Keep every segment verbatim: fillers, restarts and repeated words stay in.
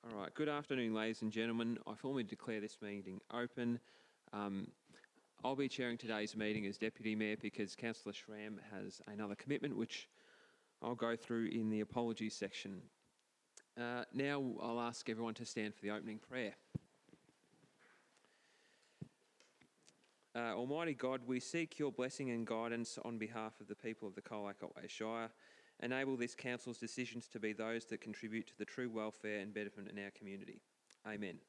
All right, good afternoon, ladies and gentlemen. I formally declare this meeting open. Um, I'll be chairing today's meeting as Deputy Mayor because Councillor Schramm has another commitment, which I'll go through in the apologies section. Uh, now I'll ask everyone to stand for the opening prayer. Uh, Almighty God, we seek your blessing and guidance on behalf of the people of the Colac Otway Shire. Enable this council's decisions to be those that contribute to the true welfare and betterment in our community. Amen.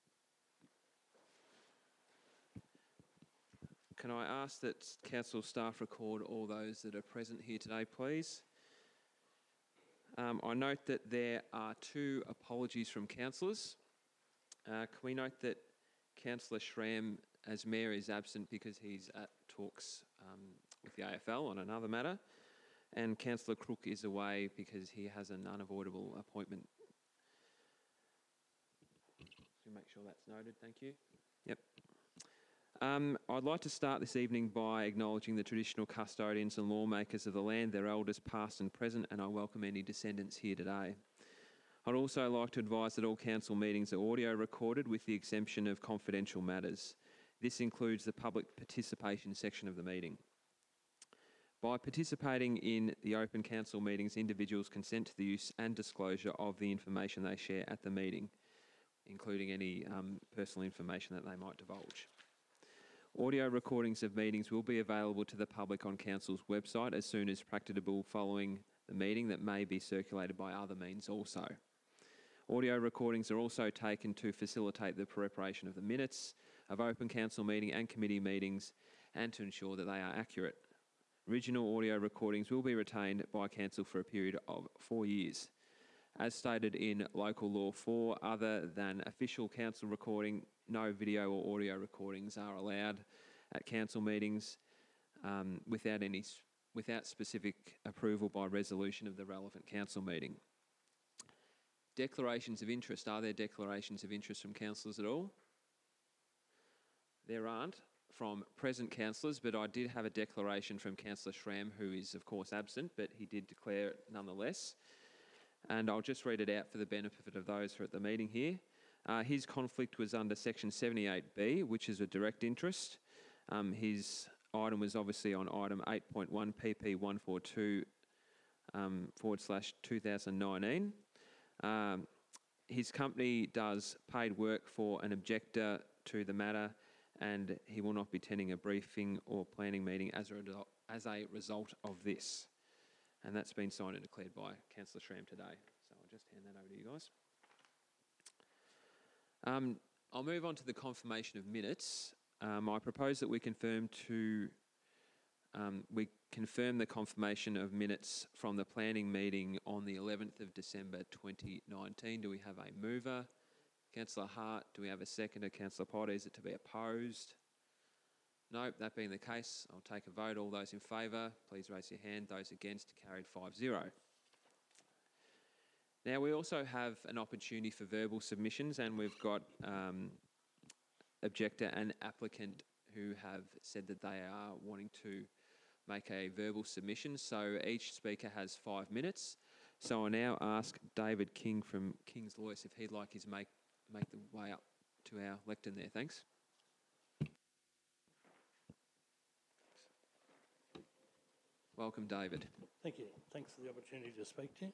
Can I ask that council staff record all those that are present here today, please? Um, I note that there are two apologies from councillors. Uh, can we note that Councillor Schramm, as Mayor, is absent because he's at talks um, with the A F L on another matter, and Councillor Crook is away because he has an unavoidable appointment. So make sure that's noted, thank you. Yep. Um, I'd like to start this evening by acknowledging the traditional custodians and lawmakers of the land, their elders past and present, and I welcome any descendants here today. I'd also like to advise that all council meetings are audio recorded with the exemption of confidential matters. This includes the public participation section of the meeting. By participating in the open council meetings, individuals consent to the use and disclosure of the information they share at the meeting, including any um, personal information that they might divulge. Audio recordings of meetings will be available to the public on Council's website as soon as practicable following the meeting, that may be circulated by other means also. Audio recordings are also taken to facilitate the preparation of the minutes of open council meeting and committee meetings and to ensure that they are accurate. Original audio recordings will be retained by Council for a period of four years. As stated in Local Law four, other than official council recording, no video or audio recordings are allowed at council meetings um, without any without specific approval by resolution of the relevant council meeting. Declarations of interest. Are there declarations of interest from councillors at all? There aren't from present councillors, but I did have a declaration from Councillor Schramm, who is of course absent, but he did declare it nonetheless. And I'll just read it out for the benefit of those who are at the meeting here. Uh, his conflict was under section seventy-eight B, which is a direct interest. Um, his item was obviously on item eight point one P P one forty-two um, forward slash two thousand nineteen. Um, his company does paid work for an objector to the matter, and he will not be attending a briefing or planning meeting as a, as a result of this. And that's been signed and declared by Councillor Schramm today. So I'll just hand that over to you guys. Um, I'll move on to the confirmation of minutes. Um, I propose that we confirm to um, we confirm the confirmation of minutes from the planning meeting on the eleventh of December twenty nineteen. Do we have a mover? Councillor Hart. Do we have a seconder? Councillor Potter. Is it to be opposed? No, that being the case, I'll take a vote. All those in favour, please raise your hand. Those against, carried five zero. Now, we also have an opportunity for verbal submissions, and we've got um, objector and applicant who have said that they are wanting to make a verbal submission. So each speaker has five minutes. So I now ask David King from King's Lawyers if he'd like his make, make the way up to our lectern there. Thanks. Welcome, David. Thank you. Thanks for the opportunity to speak to you.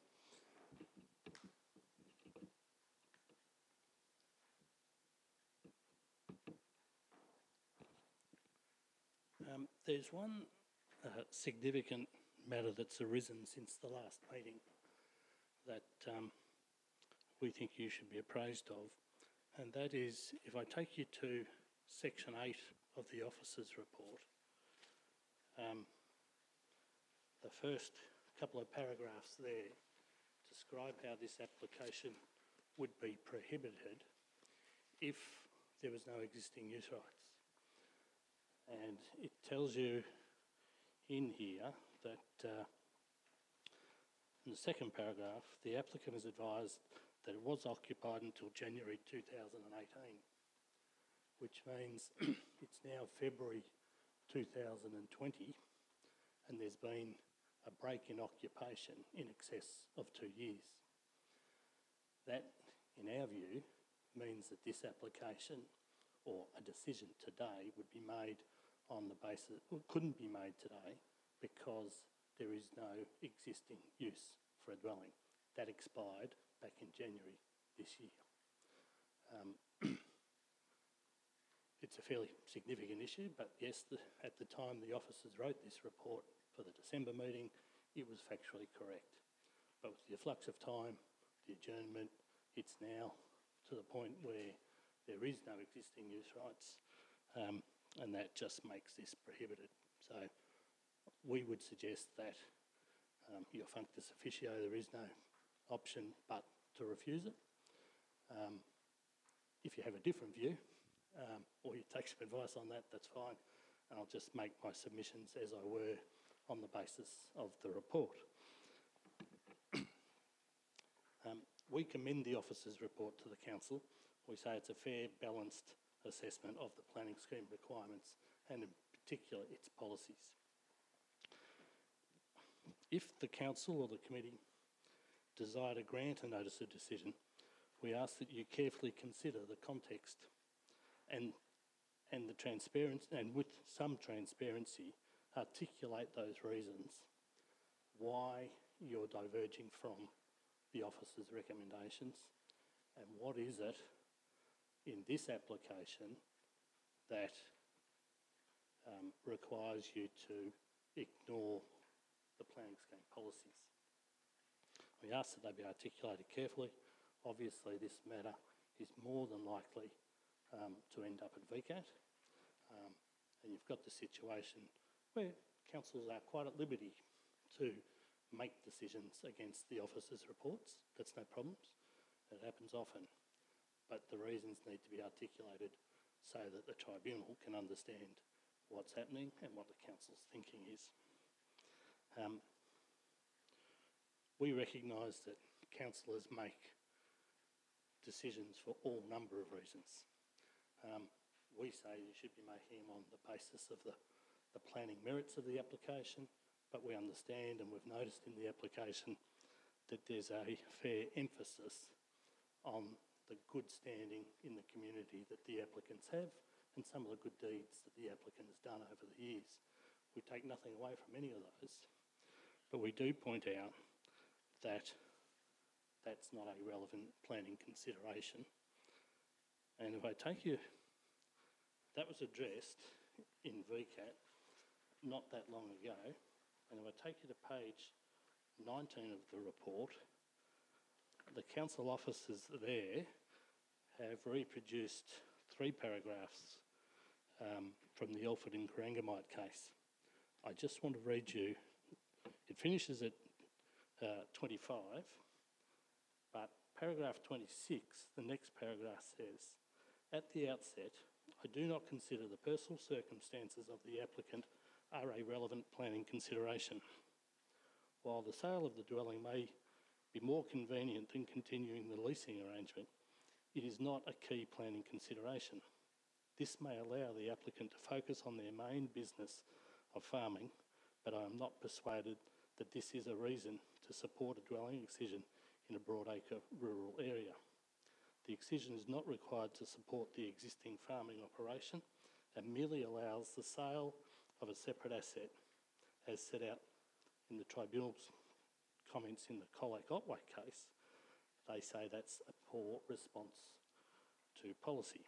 Um, there's one uh, significant matter that's arisen since the last meeting that um, we think you should be apprised of, and that is, if I take you to section eight of the officer's report, um, the first couple of paragraphs there describe how this application would be prohibited if there was no existing use rights. And it tells you in here that uh, in the second paragraph, the applicant is advised that it was occupied until January two thousand eighteen, which means it's now February two thousand twenty, and there's been a break in occupation in excess of two years. That in our view, means that this application or a decision today would be made on the basis, or couldn't be made today because there is no existing use for a dwelling. That expired back in January this year. Um, it's a fairly significant issue, but yes, the, at the time the officers wrote this report for the December meeting, it was factually correct. But with the flux of time, the adjournment, it's now to the point where there is no existing use rights, um, and that just makes this prohibited. So we would suggest that um, your functus officio, there is no option but to refuse it. Um, if you have a different view, um, or you take some advice on that, that's fine. And I'll just make my submissions as I were on the basis of the report. um, we commend the officer's report to the council. We say it's a fair, balanced assessment of the planning scheme requirements and in particular its policies. If the council or the committee desire to grant a notice of decision, we ask that you carefully consider the context and, and the transparency, and with some transparency, articulate those reasons why you're diverging from the officer's recommendations and what is it in this application that um, requires you to ignore the planning scheme policies. We ask that they be articulated carefully. Obviously, this matter is more than likely um, to end up at V CAT, um, and you've got the situation where councils are quite at liberty to make decisions against the officer's reports. That's no problems. It happens often. But the reasons need to be articulated so that the tribunal can understand what's happening and what the council's thinking is. Um, we recognise that councillors make decisions for all number of reasons. Um, we say you should be making them on the basis of the, the planning merits of the application, but we understand and we've noticed in the application that there's a fair emphasis on the good standing in the community that the applicants have and some of the good deeds that the applicant has done over the years. We take nothing away from any of those, but we do point out that that's not a relevant planning consideration. And if I take you, that was addressed in V CAT not that long ago, and if I take you to page nineteen of the report, the council officers there have reproduced three paragraphs um, from the Alford and Corangamite case. I just want to read you, it finishes at uh, twenty-five, but paragraph twenty-six, the next paragraph says, at the outset, I do not consider the personal circumstances of the applicant are a relevant planning consideration. While the sale of the dwelling may be more convenient than continuing the leasing arrangement, it is not a key planning consideration. This may allow the applicant to focus on their main business of farming, but I am not persuaded that this is a reason to support a dwelling excision in a broadacre rural area. The excision is not required to support the existing farming operation and merely allows the sale of a separate asset, as set out in the tribunal's comments in the Colac Otway case. They say that's a poor response to policy.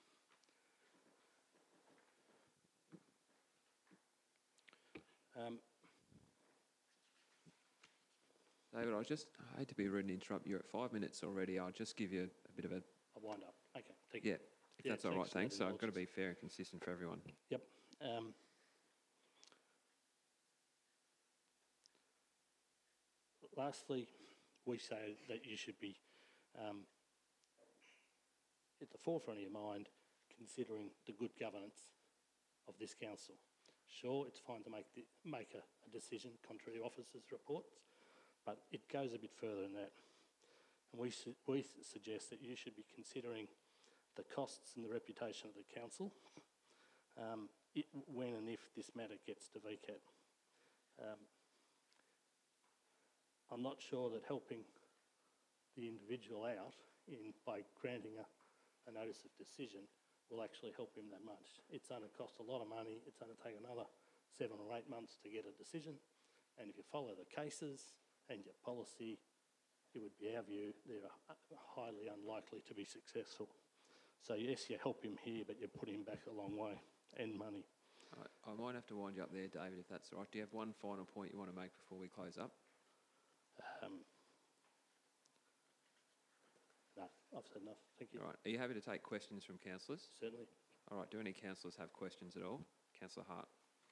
Um, David, I just I hate to be rude and interrupt you at five minutes already. I'll just give you a, a bit of a I'll wind up. Okay, thank yeah, you. if Yeah, that's all right. thanks for Thanks. that So I've got to indulgence. be fair and consistent for everyone. Yep. Um, lastly, we say that you should be um, at the forefront of your mind considering the good governance of this council. Sure, it's fine to make the, make a, a decision contrary to officers' reports, but it goes a bit further than that. And we, su we suggest that you should be considering the costs and the reputation of the council um, it, when and if this matter gets to V CAT. Um, I'm not sure that helping the individual out in by granting a, a notice of decision will actually help him that much. It's going to cost a lot of money. It's going to take another seven or eight months to get a decision. And if you follow the cases and your policy, it would be our view they're highly unlikely to be successful. So yes, you help him here, but you put him back a long way, and money. I, I might have to wind you up there, David, if that's all right. Do you have one final point you want to make before we close up? Um, no, I've said enough. Thank you. All right. Are you happy to take questions from councillors? Certainly. All right. Do any councillors have questions at all? Councillor Hart.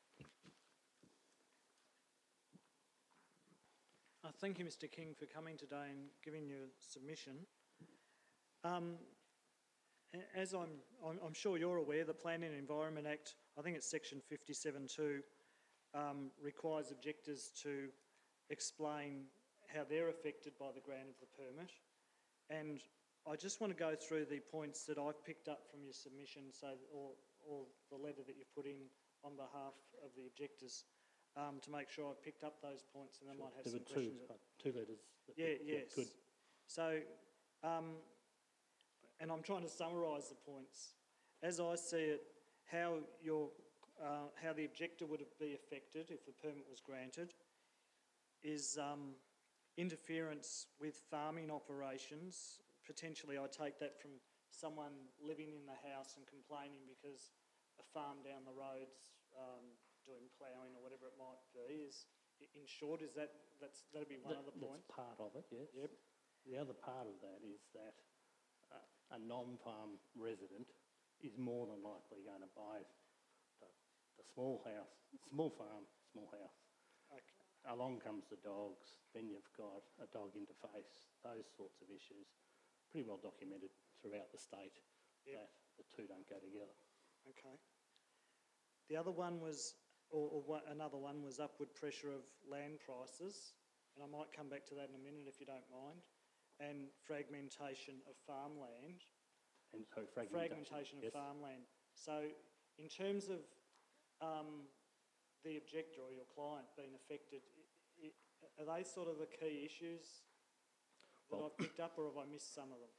Uh, thank you, Mister King, for coming today and giving your submission. Um, a- as I'm, I'm, I'm sure you're aware, the Planning and Environment Act, I think it's section fifty-seven two, um, requires objectors to explain how they're affected by the grant of the permit. And I just want to go through the points that I've picked up from your submission, so or, or the letter that you've put in on behalf of the objectors. Um, to make sure I picked up those points, and I Sure. might have there some were two, questions. uh, two letters. that- Yeah, yes. Good. So, um, and I'm trying to summarise the points. As I see it, how your, uh, how the objector would be affected if the permit was granted is um, interference with farming operations. Potentially, I take that from someone living in the house and complaining because a farm down the road's um, doing ploughing or whatever it might be. Is in short, is that that's that'd be one That- of the that's points. part of it, yes. Yep. The other part of that is that uh, a non-farm resident is more than likely going to buy the, the small house, small farm, small house. Okay. Along comes the dogs, then you've got a dog interface, those sorts of issues. Pretty well documented throughout the state Yep. that the two don't go together. Okay. The other one was, or, or one, another one was upward pressure of land prices, and I might come back to that in a minute if you don't mind, and fragmentation of farmland. And so fragmentation. Fragmentation yes. of farmland. So, in terms of um, the objector or your client being affected, i i are they sort of the key issues that Well- I've picked up, or have I missed some of them?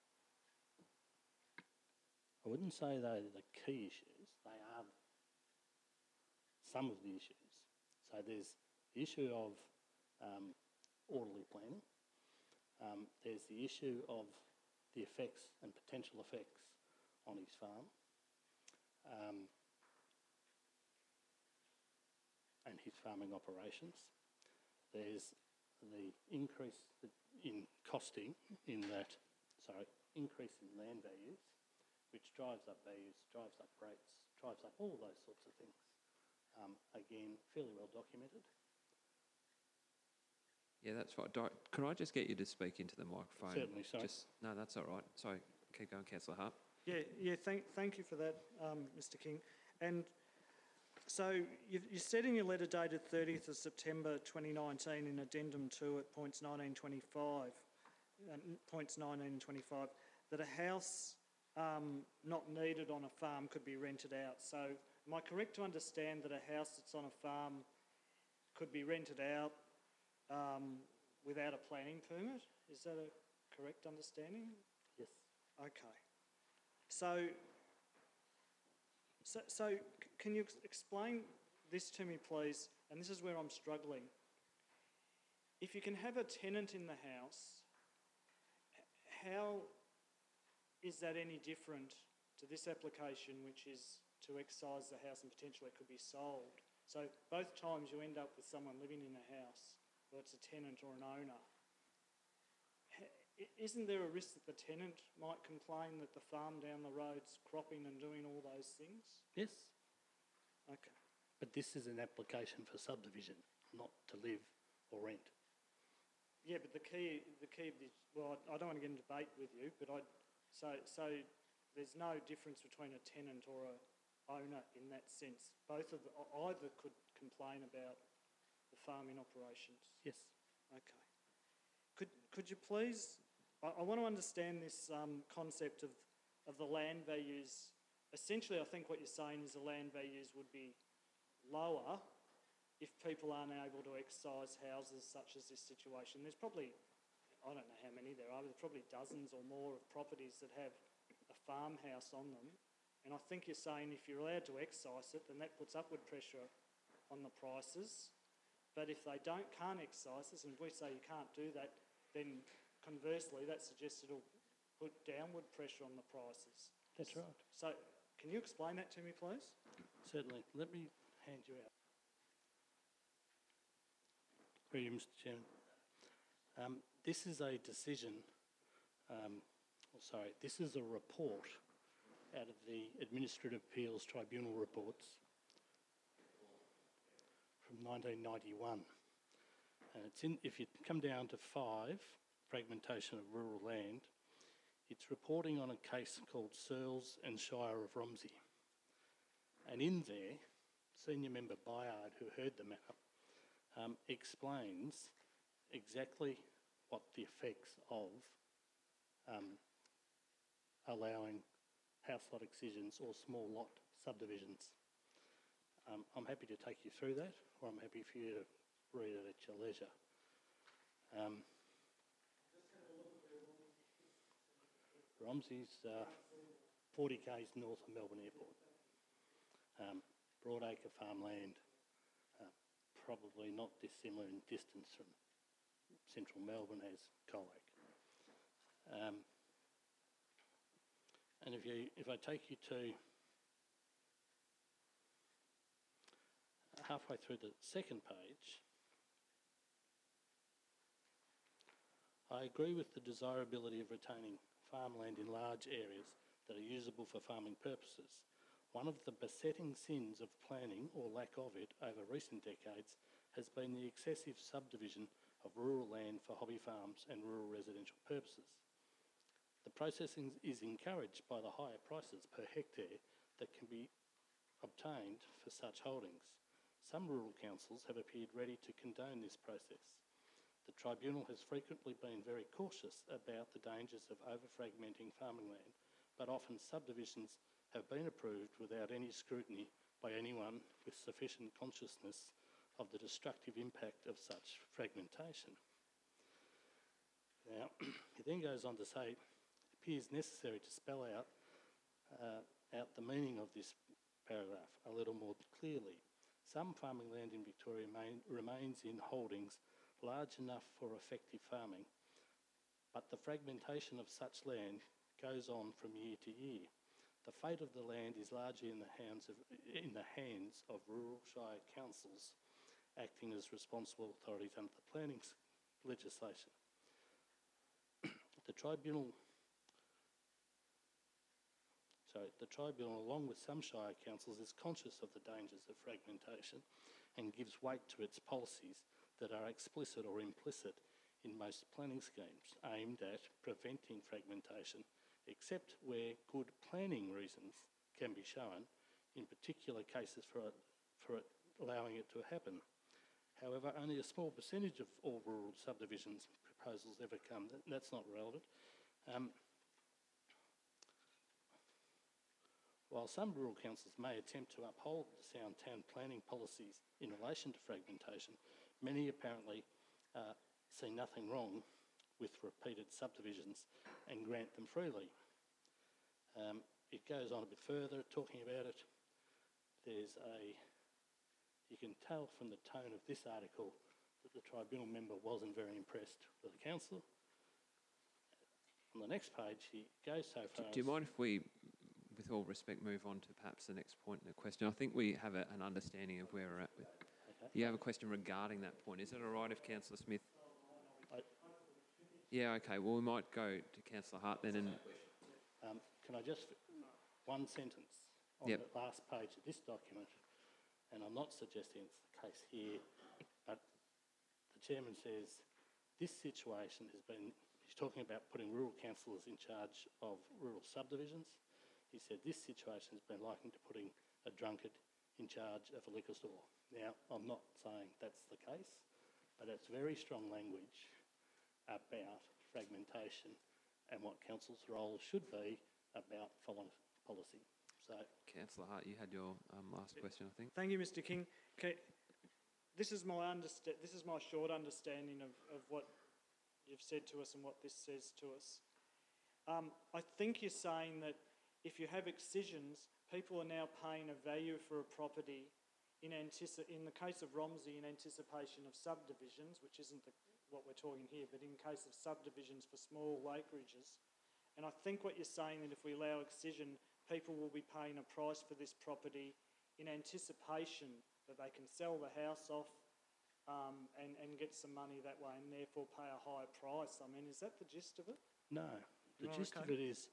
I wouldn't say they're the key issues. They are some of the issues. So there's the issue of um, orderly planning. Um, there's the issue of the effects and potential effects on his farm. Um, and his farming operations. There's the increase in costing in that, sorry, increase in land values, which drives up values, drives up rates, drives up all those sorts of things. Um, again, fairly well documented. Yeah, that's right. Di- Can I just get you to speak into the microphone? Certainly, sorry. Just, no, that's all right. Sorry, keep going, Councillor Hart. Yeah, yeah. Thank, thank you for that, um, Mister King. And so you, you said in your letter dated thirtieth of September twenty nineteen in Addendum two at points nineteen twenty-five, uh, points nineteen and twenty-five, that a house um, not needed on a farm could be rented out. So am I correct to understand that a house that's on a farm could be rented out um, without a planning permit? Is that a correct understanding? Yes. Okay. So, so, so c- can you ex- explain this to me, please? And this is where I'm struggling. If you can have a tenant in the house, h- how is that any different to this application, which is to excise the house and potentially it could be sold? So both times you end up with someone living in a house, whether it's a tenant or an owner. H- Isn't there a risk that the tenant might complain that the farm down the road's cropping and doing all those things? Yes. Okay. But this is an application for subdivision, not to live or rent. Yeah, but the key, the key of this, well, I I don't want to get into debate with you, but I, so, so there's no difference between a tenant or a owner in that sense. Both of the, either could complain about the farming operations. Yes. Okay. Could could you please? I, I want to understand this um, concept of of the land values. Essentially, I think what you're saying is the land values would be lower if people aren't able to excise houses such as this situation. There's probably, I don't know how many there are, but there's probably dozens or more of properties that have a farmhouse on them. And I think you're saying if you're allowed to excise it, then that puts upward pressure on the prices. But if they don't, can't excise it, and if we say you can't do that, then conversely that suggests it'll put downward pressure on the prices. That's right. So can you explain that to me, please? Certainly. Let me hand you out. Through you, Mister Chairman. Um, this is a decision, um, oh, sorry, this is a report out of the Administrative Appeals Tribunal reports from nineteen ninety-one. And it's in, if you come down to five, fragmentation of rural land, it's reporting on a case called Searles and Shire of Romsey. And in there, Senior Member Bayard, who heard the matter, um, explains exactly what the effects of um, allowing house lot excisions or small lot subdivisions. Um, I'm happy to take you through that, or I'm happy for you to read it at your leisure. Um, Romsey's uh, forty k's north of Melbourne Airport. Um, Broadacre farmland, uh, probably not dissimilar in distance from central Melbourne as Colac. Um, and if you, if I take you to halfway through the second page, I agree with the desirability of retaining farmland in large areas that are usable for farming purposes. One of the besetting sins of planning, or lack of it, over recent decades has been the excessive subdivision of rural land for hobby farms and rural residential purposes. The processing is encouraged by the higher prices per hectare that can be obtained for such holdings. Some rural councils have appeared ready to condone this process. The Tribunal has frequently been very cautious about the dangers of over-fragmenting farming land, but often subdivisions have been approved without any scrutiny by anyone with sufficient consciousness of the destructive impact of such fragmentation. Now, he then goes on to say, it appears necessary to spell out, uh, out the meaning of this paragraph a little more clearly. Some farming land in Victoria main, remains in holdings large enough for effective farming, but the fragmentation of such land goes on from year to year. The fate of the land is largely in the hands of, in the hands of rural shire councils acting as responsible authorities under the planning legislation. The Tribunal, sorry, the Tribunal, along with some shire councils, is conscious of the dangers of fragmentation and gives weight to its policies that are explicit or implicit in most planning schemes aimed at preventing fragmentation, except where good planning reasons can be shown, in particular cases for it, for it allowing it to happen. However, only a small percentage of all rural subdivisions proposals ever come. That, that's not relevant. Um, while some rural councils may attempt to uphold the sound town planning policies in relation to fragmentation, many apparently uh, see nothing wrong with repeated subdivisions and grant them freely. Um, it goes on a bit further, talking about it. There's a, you can tell from the tone of this article that the Tribunal member wasn't very impressed with the council. On the next page, he goes so far Do, do you as, mind if we, with all respect, move on to perhaps the next point in the question? I think we have a, an understanding of where we're at with. Okay. You have a question regarding that point. Is it all right if Councillor Smith? I, Yeah, okay. Well, we might go to Councillor Hart then. And um, can I just, one sentence on Yep. the last page of this document, and I'm not suggesting it's the case here, but the Chairman says this situation has been, he's talking about putting rural councillors in charge of rural subdivisions. He said this situation has been likened to putting a drunkard in charge of a liquor store. Now, I'm not saying that's the case, but it's very strong language about fragmentation and what council's role should be about following policy. So, Councillor Hart, you had your um, last question, I think. Thank you, Mister King. Okay, this is my understa- This is my short understanding of, of what you've said to us and what this says to us. Um, I think you're saying that if you have excisions, people are now paying a value for a property in, antici- in the case of Romsey, in anticipation of subdivisions, which isn't the, what we're talking here, but in case of subdivisions for small acreages. And I think what you're saying that if we allow excision, people will be paying a price for this property in anticipation that they can sell the house off um, and, and get some money that way and therefore pay a higher price. I mean, is that the gist of it? No, the Oh, gist okay. of it is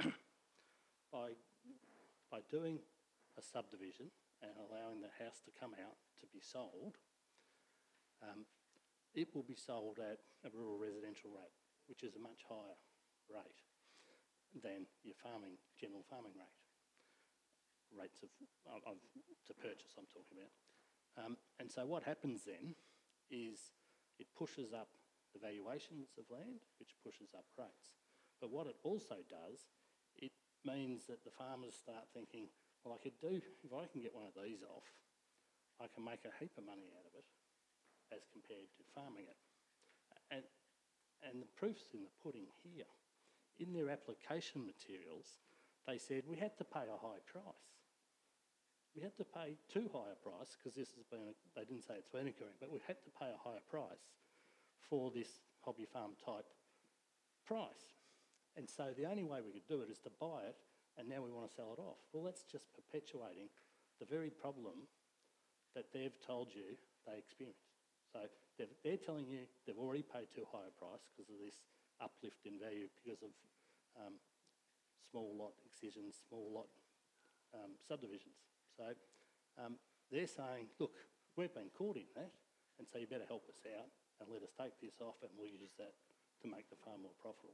by, by doing a subdivision and allowing the house to come out to be sold, um, it will be sold at a rural residential rate, which is a much higher rate than your farming, general farming rate. Rates of, of, of to purchase I'm talking about. Um, and so what happens then is it pushes up the valuations of land, which pushes up rates. But what it also does, it means that the farmers start thinking, well, I could do, if I can get one of these off, I can make a heap of money out of it as compared to farming it. And, and the proof's in the pudding here. In their application materials, they said we had to pay a high price. We had to pay too high a price, because this has been, a, they didn't say it's been occurring, but we had to pay a higher price for this hobby farm type price. And so the only way we could do it is to buy it, and now we want to sell it off. Well, that's just perpetuating the very problem that they've told you they experienced. So they're, they're telling you they've already paid too high a price because of this uplift in value because of um, small lot excisions, small lot um, subdivisions. So um, they're saying, look, we've been caught in that, and so you better help us out and let us take this off, and we'll use that to make the farm more profitable.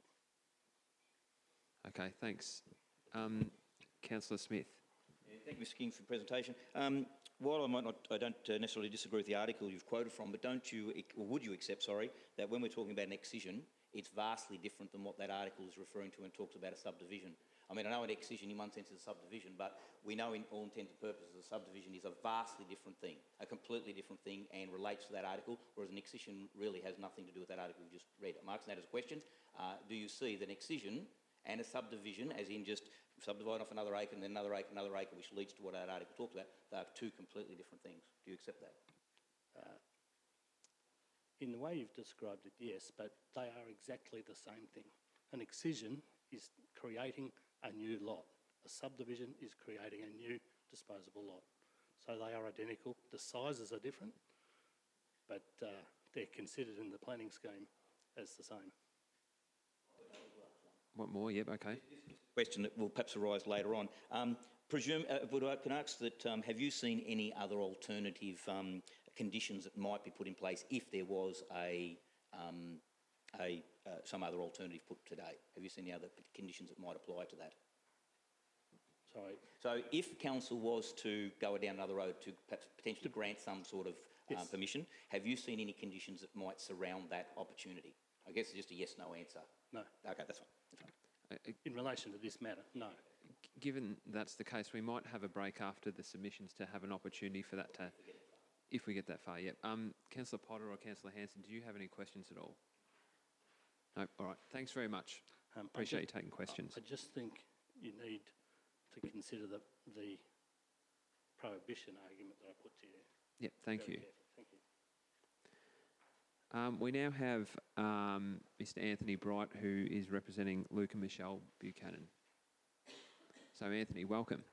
Okay, thanks. Um, Councillor Smith. Yeah, thank you, Mister King, for the presentation. Um, while I might not, I don't uh, necessarily disagree with the article you've quoted from, but don't you, or would you accept, sorry, that when we're talking about an excision, it's vastly different than what that article is referring to when it talks about a subdivision? I mean, I know an excision in one sense is a subdivision, but we know in all intents and purposes a subdivision is a vastly different thing, a completely different thing, and relates to that article, whereas an excision really has nothing to do with that article we just read. I'm asking that as a question. Uh, do you see that an excision and a subdivision, as in just subdivide off another acre and then another acre, another acre, which leads to what that article talked about, they are two completely different things? Do you accept that? Uh, in the way you've described it, yes, but they are exactly the same thing. An excision is creating a new lot. A subdivision is creating a new disposable lot. So they are identical. The sizes are different, but uh, they're considered in the planning scheme as the same. What more? Yep, okay. Question that will perhaps arise later on. Um, presume, uh, but I can ask that, um, have you seen any other alternative um, conditions that might be put in place if there was a, um, a uh, some other alternative put today? Have you seen any other conditions that might apply to that? Sorry. So if council was to go down another road to perhaps potentially grant some sort of Yes. um, permission, have you seen any conditions that might surround that opportunity? I guess it's just a yes-no answer. No. Okay, that's fine. That's fine. Uh, uh, In relation to this matter, no. given that's the case, we might have a break after the submissions to have an opportunity for that to, if we get that far, yep. Um, Councillor Potter or Councillor Hanson, do you have any questions at all? No, all right. Thanks very much. Um, I Appreciate ju- you taking questions. I just think you need to consider the, the prohibition argument that I put to you. Yep, thank Very you. carefully. Thank you. Um, we now have um, Mister Anthony Bright, who is representing Luke and Michelle Buchanan. So, Anthony, welcome.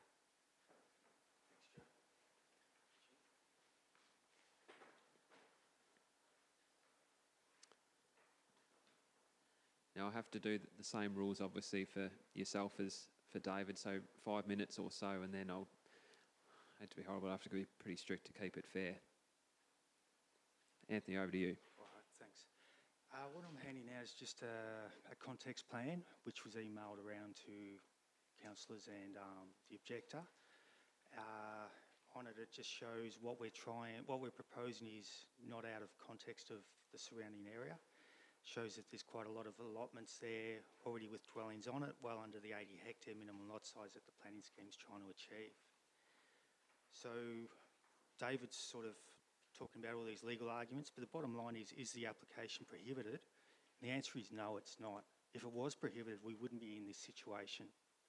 Now, I have to do th- the same rules, obviously, for yourself as for David, so five minutes or so, and then I'll, I hate to be horrible, I have to be pretty strict to keep it fair. Anthony, over to you. All right, thanks. Uh, what I'm handing now is just a, a context plan, which was emailed around to councillors and um, the objector. Uh, on it, it just shows what we're trying, what we're proposing is not out of context of the surrounding area. Shows that there's quite a lot of allotments there already with dwellings on it, well under the eighty hectare minimum lot size that the planning scheme's trying to achieve. So David's sort of talking about all these legal arguments, but the bottom line is, is the application prohibited? And the answer is no, it's not. If it was prohibited, we wouldn't be in this situation.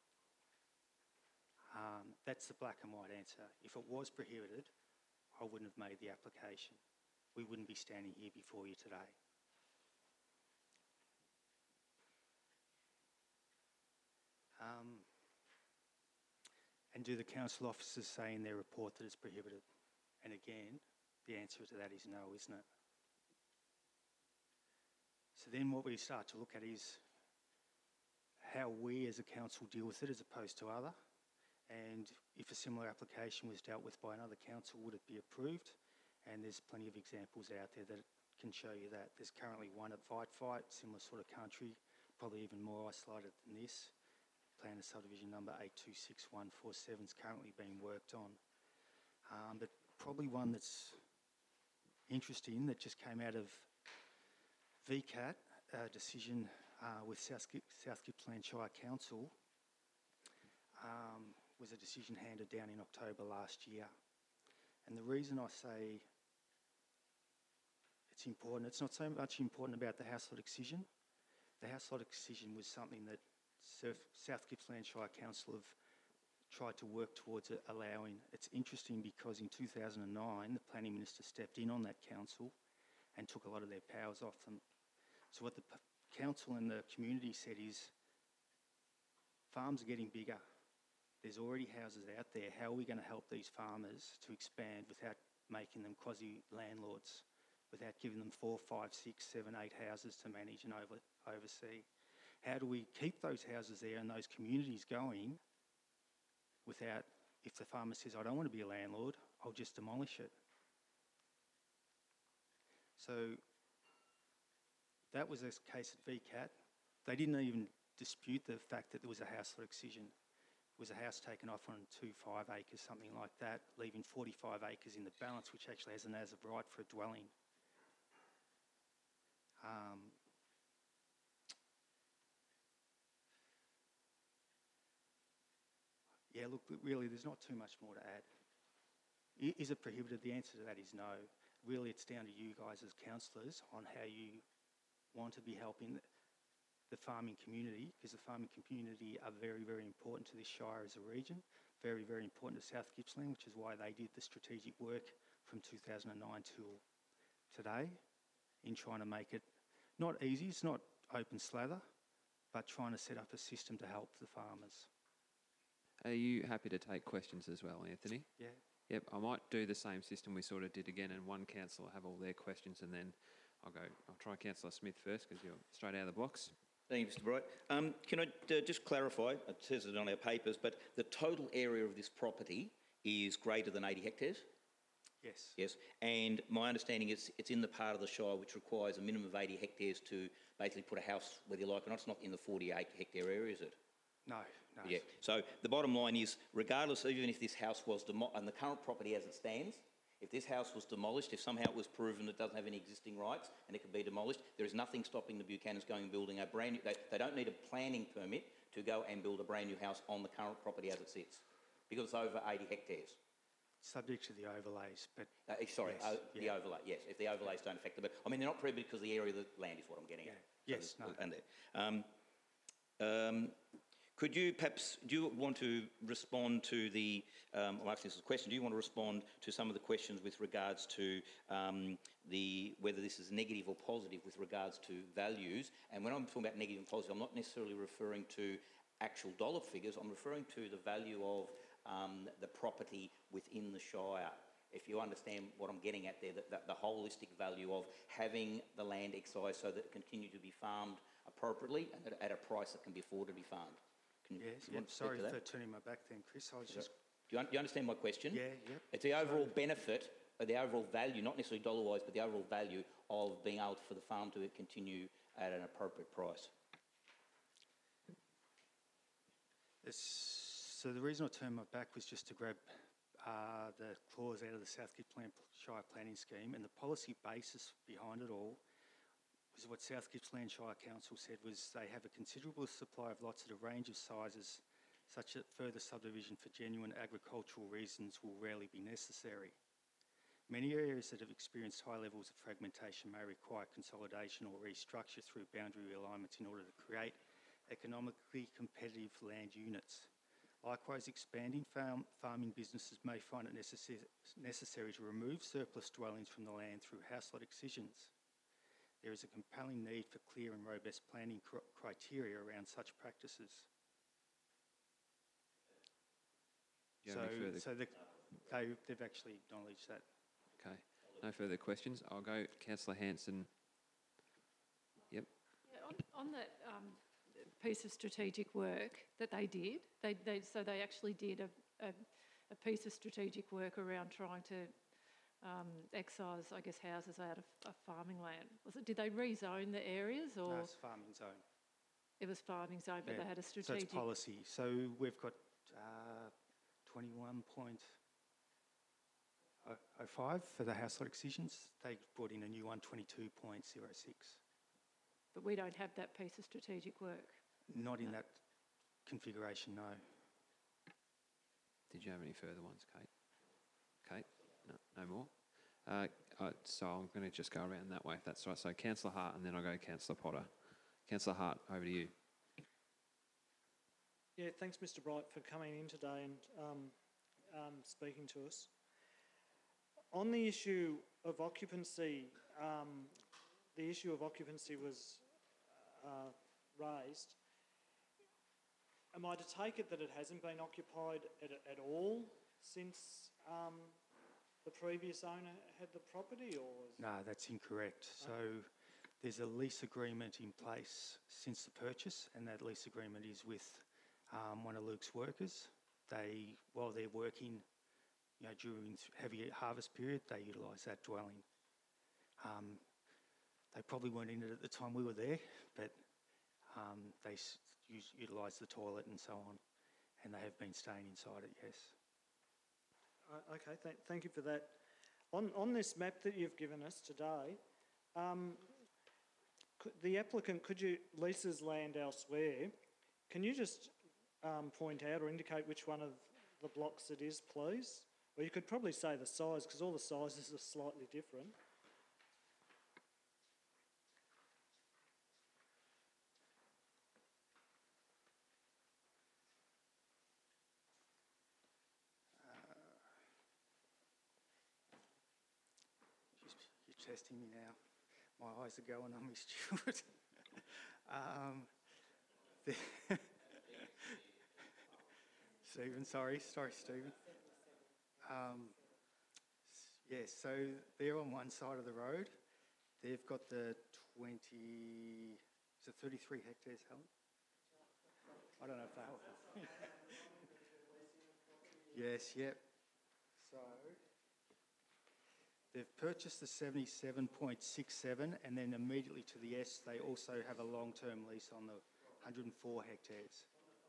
Um, that's the black and white answer. If it was prohibited, I wouldn't have made the application. We wouldn't be standing here before you today. Um, and do the council officers say in their report that it's prohibited? And again, the answer to that is no, isn't it? So then what we start to look at is how we as a council deal with it as opposed to other. And if a similar application was dealt with by another council, would it be approved? And there's plenty of examples out there that can show you that. There's currently one at Fight Fight, similar sort of country, probably even more isolated than this. Plan of subdivision number eight two six one four seven is currently being worked on. Um, but probably one that's interesting that just came out of V CAT, a decision uh, with South, South Gippsland Shire Council, um, was a decision handed down in October last year. And the reason I say it's important, it's not so much important about the house lot excision. The house lot excision was something that Surf, South Gippsland Shire Council have tried to work towards it allowing. It's interesting because in two thousand nine, the Planning Minister stepped in on that council and took a lot of their powers off them. So what the p- council and the community said is, farms are getting bigger. There's already houses out there. How are we going to help these farmers to expand without making them quasi-landlords, without giving them four, five, six, seven, eight houses to manage and over, oversee? How do we keep those houses there and those communities going without, if the farmer says, I don't want to be a landlord, I'll just demolish it? So that was a case at V CAT. They didn't even dispute the fact that there was a house lot excision. It was a house taken off on two, five acres, something like that, leaving forty-five acres in the balance, which actually has an as of right for a dwelling. Um, Yeah, look, really, there's not too much more to add. I- Is it prohibited? The answer to that is no. Really, it's down to you guys as councillors on how you want to be helping the farming community, because the farming community are very, very important to this shire as a region, very, very important to South Gippsland, which is why they did the strategic work from two thousand nine till today in trying to make it not easy, it's not open slather, but trying to set up a system to help the farmers. Are you happy to take questions as well, Anthony? Yeah. Yep, I might do the same system we sort of did again, and one councillor have all their questions, and then I'll go. I'll try Councillor Smith first because you're straight out of the blocks. Thank you, Mister Bright. Um, can I uh, just clarify, it says it on our papers, but the total area of this property is greater than eighty hectares? Yes. Yes, and my understanding is it's in the part of the shire which requires a minimum of eighty hectares to basically put a house, whether you like or not. It's not in the forty-eight hectare area, is it? No, no. Yeah, so the bottom line is, regardless, even if this house was demolished, and the current property as it stands, if this house was demolished, if somehow it was proven it doesn't have any existing rights and it could be demolished, there is nothing stopping the Buchanans going and building a brand new, they, they don't need a planning permit to go and build a brand new house on the current property as it sits, because it's over eighty hectares. Subject to the overlays, but... Uh, eh, sorry, yes, uh, the yeah. overlay, yes, if the overlays don't affect it. But, I mean, they're not prohibited because the area of the land is what I'm getting Yeah. at. Yes, So no. there's- And there. Um, um, could you perhaps, do you want to respond to the, um, I'm asking this as a question, do you want to respond to some of the questions with regards to um, the, whether this is negative or positive with regards to values? And when I'm talking about negative and positive, I'm not necessarily referring to actual dollar figures, I'm referring to the value of um, the property within the shire. If you understand what I'm getting at there, that, that the holistic value of having the land excised so that it continue to be farmed appropriately and at, at a price that can be afforded to be farmed. Can you, Yes, you yep, want to speak sorry to that? for turning my back then, Chris. I was just... Do you, un- do you understand my question? Yeah, yep. It's the overall benefit, or the overall value, not necessarily dollar-wise, but the overall value of being able for the farm to continue at an appropriate price. It's, so the reason I turned my back was just to grab uh, the clause out of the South Gippsland Shire Planning Scheme, and the policy basis behind it all was what South Gippsland Shire Council said was they have a considerable supply of lots at a range of sizes such that further subdivision for genuine agricultural reasons will rarely be necessary. Many areas that have experienced high levels of fragmentation may require consolidation or restructure through boundary realignments in order to create economically competitive land units. Likewise, expanding farm, farming businesses may find it necessary, necessary to remove surplus dwellings from the land through house lot excisions. There is a compelling need for clear and robust planning cr- criteria around such practices. Do you have any further? So, so the, they, they've actually acknowledged that. Okay. No further questions. I'll go Councillor Hanson. Yep. Yeah, on, on that um, piece of strategic work that they did, they, they so they actually did a, a, a piece of strategic work around trying to um, excise, I guess, houses out of, of farming land. Was it? Did they rezone the areas, or No, it's farming zone. it was farming zone, but Yeah. they had a So strategic? it's policy. So we've got uh, twenty-one point oh five for the house lot excisions. They brought in a new one, twenty-two point oh six. But we don't have that piece of strategic work. Not in that configuration, no. Did you have any further ones, Kate? Kate? No, no more. Uh, uh, so I'm going to just go around that way, if that's right. So Councillor Hart, and then I'll go to Councillor Potter. Councillor Hart, over to you. Yeah, thanks, Mr Bright, for coming in today and um, um, speaking to us. On the issue of occupancy, um, the issue of occupancy was uh, raised. Am I to take it that it hasn't been occupied at, at all since um, the previous owner had the property, or? Is No, that's incorrect. So there's a lease agreement in place since the purchase, and that lease agreement is with um, one of Luke's workers. They, while they're working, you know, during heavy harvest period, they utilise that dwelling. Um, they probably weren't in it at the time we were there, but um, they s- use, utilise the toilet and so on, and they have been staying inside it, yes. Uh, okay, th- thank you for that. On, on this map that you've given us today, um, could, the applicant, could you leases land elsewhere? Can you just um, point out or indicate which one of the blocks it is, please? Or you could probably say the size, because all the sizes are slightly different. You're testing me now. My eyes are going on me, Stuart. um, the Stephen, sorry, sorry, Stephen. Um, yes, so they're on one side of the road. They've got the twenty, is it thirty-three hectares, Helen? I don't know if that. Yes, yep. So they've purchased the seventy-seven point six seven, and then immediately to the east, they also have a long-term lease on the one hundred four hectares.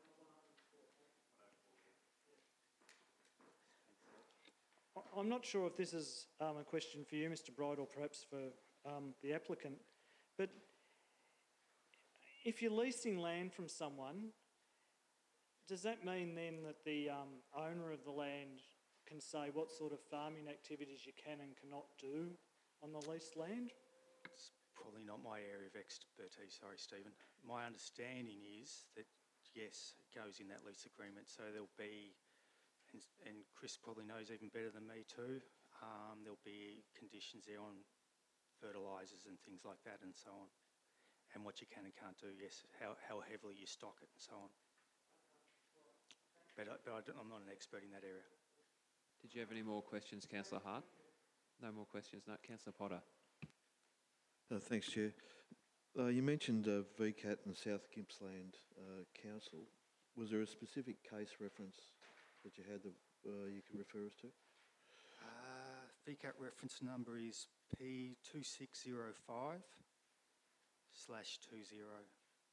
I- I'm not sure if this is um, a question for you, Mr Bright, or perhaps for um, the applicant, but if you're leasing land from someone, does that mean then that the um, owner of the land can say what sort of farming activities you can and cannot do on the leased land? It's probably not my area of expertise, sorry, Stephen. My understanding is that, yes, it goes in that lease agreement, so there'll be, and, and Chris probably knows even better than me too, um, there'll be conditions there on fertilisers and things like that and so on, and what you can and can't do, yes, how, how heavily you stock it and so on. But, I, but I don't, I'm not an expert in that area. Did you have any more questions, Councillor Hart? No more questions. No, Councillor Potter. Uh, thanks, Chair. Uh, you mentioned uh, V CAT and South Gippsland uh, Council. Was there a specific case reference that you had that uh, you could refer us to? Uh, V CAT reference number is P two six zero five slash two zero.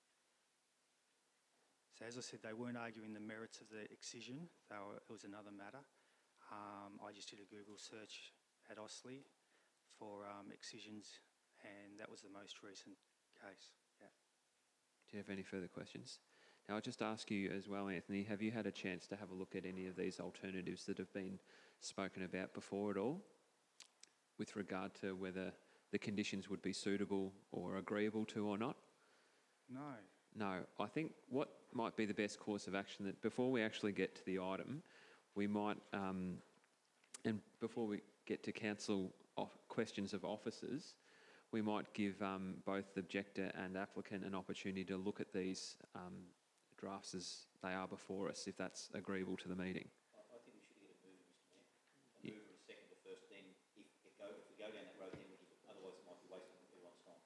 So as I said, they weren't arguing the merits of the excision. They were, it was another matter. Um, I just did a Google search at Ostley for um, excisions, and that was the most recent case. Yeah. Do you have any further questions? Now, I'll just ask you as well, Anthony, have you had a chance to have a look at any of these alternatives that have been spoken about before at all? with regard to whether the conditions would be suitable or agreeable to or not? No. No. I think what might be the best course of action, that before we actually get to the item, we might, um, and before we get to council off questions of officers, we might give um, both the objector and applicant an opportunity to look at these um, drafts as they are before us, if that's agreeable to the meeting. I, I think we should get a mover, Mister Chair. A mover and a seconder first, then if, if, go, if we go down that road, then we give it, otherwise it might be wasting everyone's time.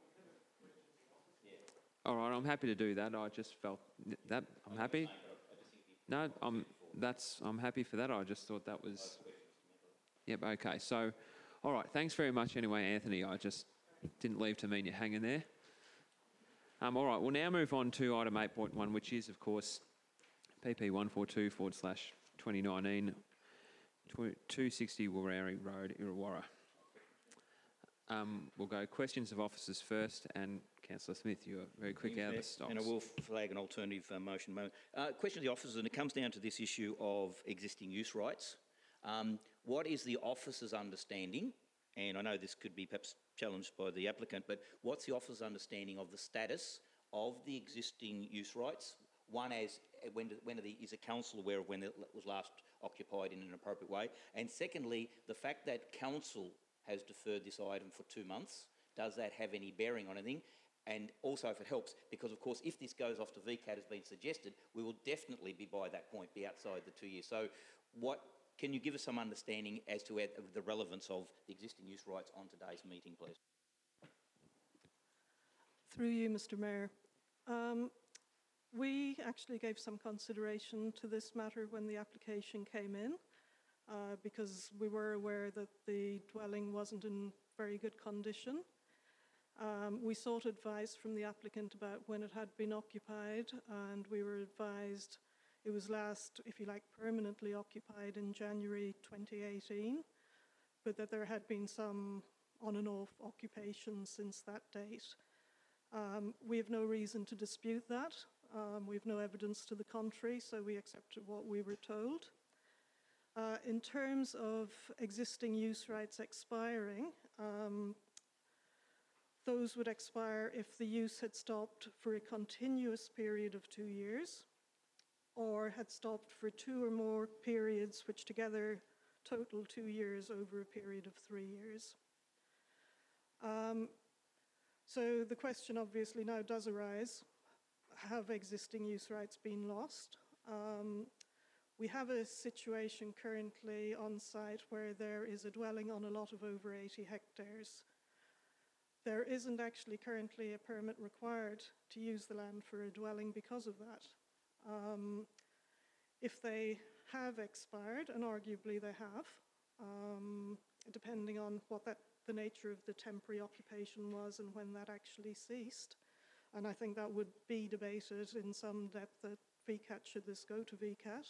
Yeah. All right, I'm happy to do that. I just felt that I'm happy. No, I'm that's I'm happy for that. I just thought that was. Yep. Okay. So, all right. Thanks very much. Anyway, Anthony, I just didn't leave to mean you're hanging there. Um, all right. We'll now move on to item eight point one, which is, of course, P P one forty-two forward slash twenty nineteen, two sixty Warrari Road, Illawarra. Um, we'll go questions of officers first, and Councillor Smith, you are very quick out of the stocks. And I will flag an alternative uh, motion moment. Uh, question of the officers, and it comes down to this issue of existing use rights. Um, what is the officer's understanding, and I know this could be perhaps challenged by the applicant, but what's the officer's understanding of the status of the existing use rights? One, as when, when the, is a council aware of when it was last occupied in an appropriate way? And secondly, the fact that council has deferred this item for two months, does that have any bearing on anything? And also, if it helps, because of course, if this goes off to V CAT as been suggested, we will definitely be by that point, be outside the two years. So what, can you give us some understanding as to where, the relevance of the existing use rights on today's meeting, please? Through you, Mister Mayor. Um, we actually gave some consideration to this matter when the application came in, uh, because we were aware that the dwelling wasn't in very good condition. Um, we sought advice from the applicant about when it had been occupied, and we were advised it was last, if you like, permanently occupied in January twenty eighteen, but that there had been some on and off occupation since that date. Um, we have no reason to dispute that. Um, we have no evidence to the contrary, so we accepted what we were told. Uh, in terms of existing use rights expiring, um, those would expire if the use had stopped for a continuous period of two years or had stopped for two or more periods which together total two years over a period of three years. Um, so the question obviously now does arise, have existing use rights been lost? Um, we have a situation currently on site where there is a dwelling on a lot of over eighty hectares. There isn't actually currently a permit required to use the land for a dwelling because of that. Um, if they have expired, and arguably they have, um, depending on what that, the nature of the temporary occupation was and when that actually ceased, and I think that would be debated in some depth at V CAT should this go to V CAT.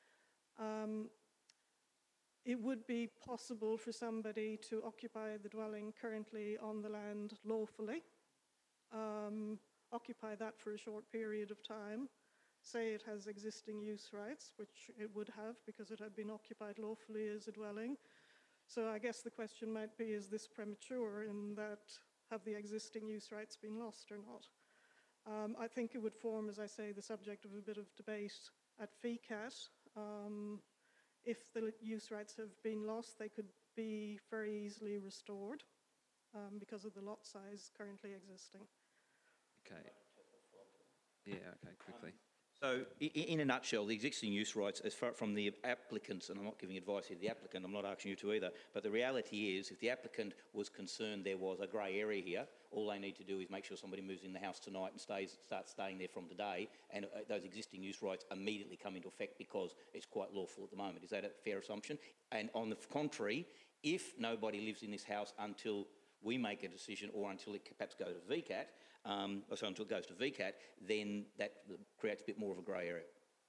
Um, It would be possible for somebody to occupy the dwelling currently on the land lawfully, um, occupy that for a short period of time, say it has existing use rights, which it would have because it had been occupied lawfully as a dwelling. So I guess the question might be, is this premature in that have the existing use rights been lost or not? Um, I think it would form, as I say, the subject of a bit of debate at V CAT. Um, If the use rights have been lost, they could be very easily restored um, because of the lot size currently existing. Okay. Yeah, okay, quickly. So, i- in a nutshell, the existing use rights, as far from the applicants, and I'm not giving advice here to the applicant, I'm not asking you to either, but the reality is, if the applicant was concerned there was a grey area here, all they need to do is make sure somebody moves in the house tonight and stays, starts staying there from today, and uh, those existing use rights immediately come into effect because it's quite lawful at the moment. Is that a fair assumption? And on the contrary, if nobody lives in this house until we make a decision or until it perhaps goes to V CAT, um, or so until it goes to V CAT, then that creates a bit more of a grey area.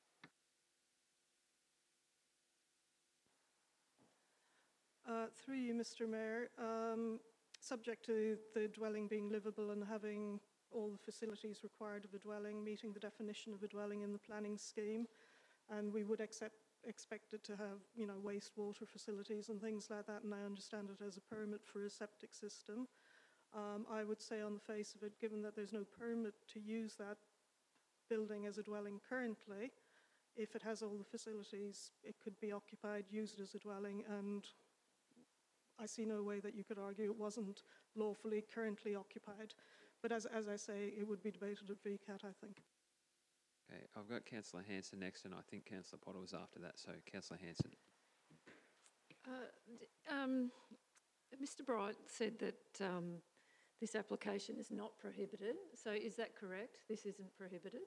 Uh, through you, Mister Mayor, um, subject to the dwelling being livable and having all the facilities required of a dwelling, meeting the definition of a dwelling in the planning scheme, and we would accept expected to have, you know, wastewater facilities and things like that, and I understand it as a permit for a septic system. Um, I would say on the face of it, given that there's no permit to use that building as a dwelling currently, if it has all the facilities, it could be occupied, used as a dwelling, and I see no way that you could argue it wasn't lawfully currently occupied. But as, as I say, it would be debated at V CAT, I think. Okay, I've got Councillor Hanson next, and I think Councillor Potter was after that. So, Councillor Hanson. Uh, d- um, Mister Bright said that um, this application is not prohibited. So is that correct? This isn't prohibited?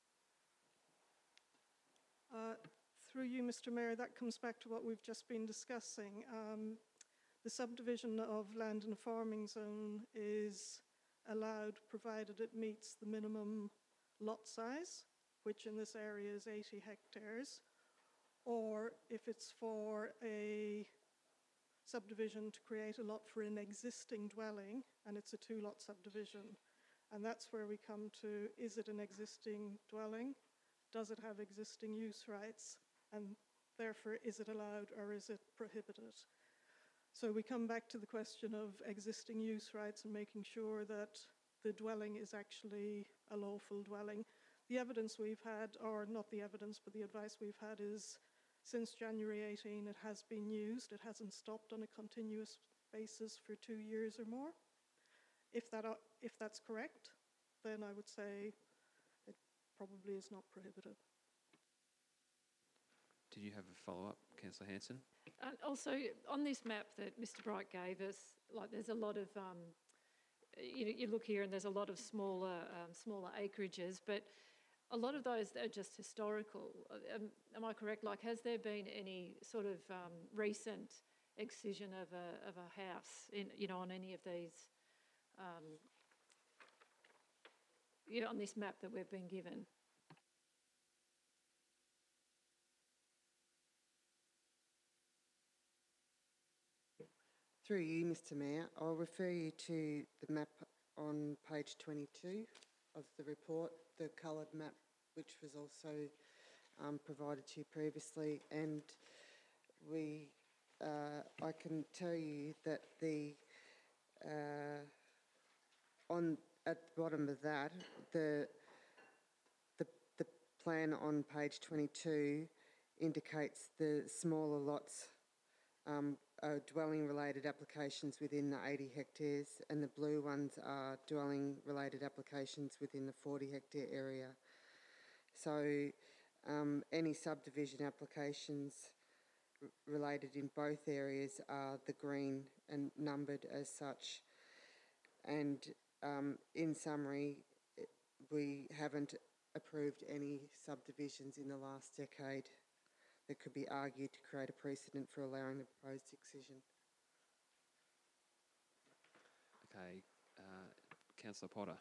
Uh, through you, Mister Mayor, that comes back to what we've just been discussing. Um, the subdivision of land in a farming zone is allowed provided it meets the minimum lot size, which in this area is eighty hectares, or if it's for a subdivision to create a lot for an existing dwelling, and it's a two-lot subdivision. And that's where we come to, is it an existing dwelling? Does it have existing use rights? And therefore, is it allowed or is it prohibited? So we come back to the question of existing use rights and making sure that the dwelling is actually a lawful dwelling. The evidence we've had, or not the evidence, but the advice we've had is since January eighteen, it has been used. It hasn't stopped on a continuous basis for two years or more. If that, are, if that's correct, then I would say it probably is not prohibited. Did you have a follow-up, Councillor Hanson? Uh, also, on this map that Mister Bright gave us, like there's a lot of, um, you, you look here and there's a lot of smaller, um, smaller acreages, but a lot of those are just historical. Um, am I correct? Like, has there been any sort of um, recent excision of a of a house in, you know, on any of these, um, you know, on this map that we've been given? Through you, Mister Mayor, I'll refer you to the map on page twenty-two of the report, the coloured map, which was also um, provided to you previously. And we, uh, I can tell you that the uh, on at the bottom of that, the the the plan on page twenty-two indicates the smaller lots. Um, are dwelling-related applications within the eighty hectares, and the blue ones are dwelling-related applications within the forty hectare area. So um, any subdivision applications r- related in both areas are the green and numbered as such. And um, in summary, we haven't approved any subdivisions in the last decade that could be argued to create a precedent for allowing the proposed excision. Okay, uh, Councillor Potter.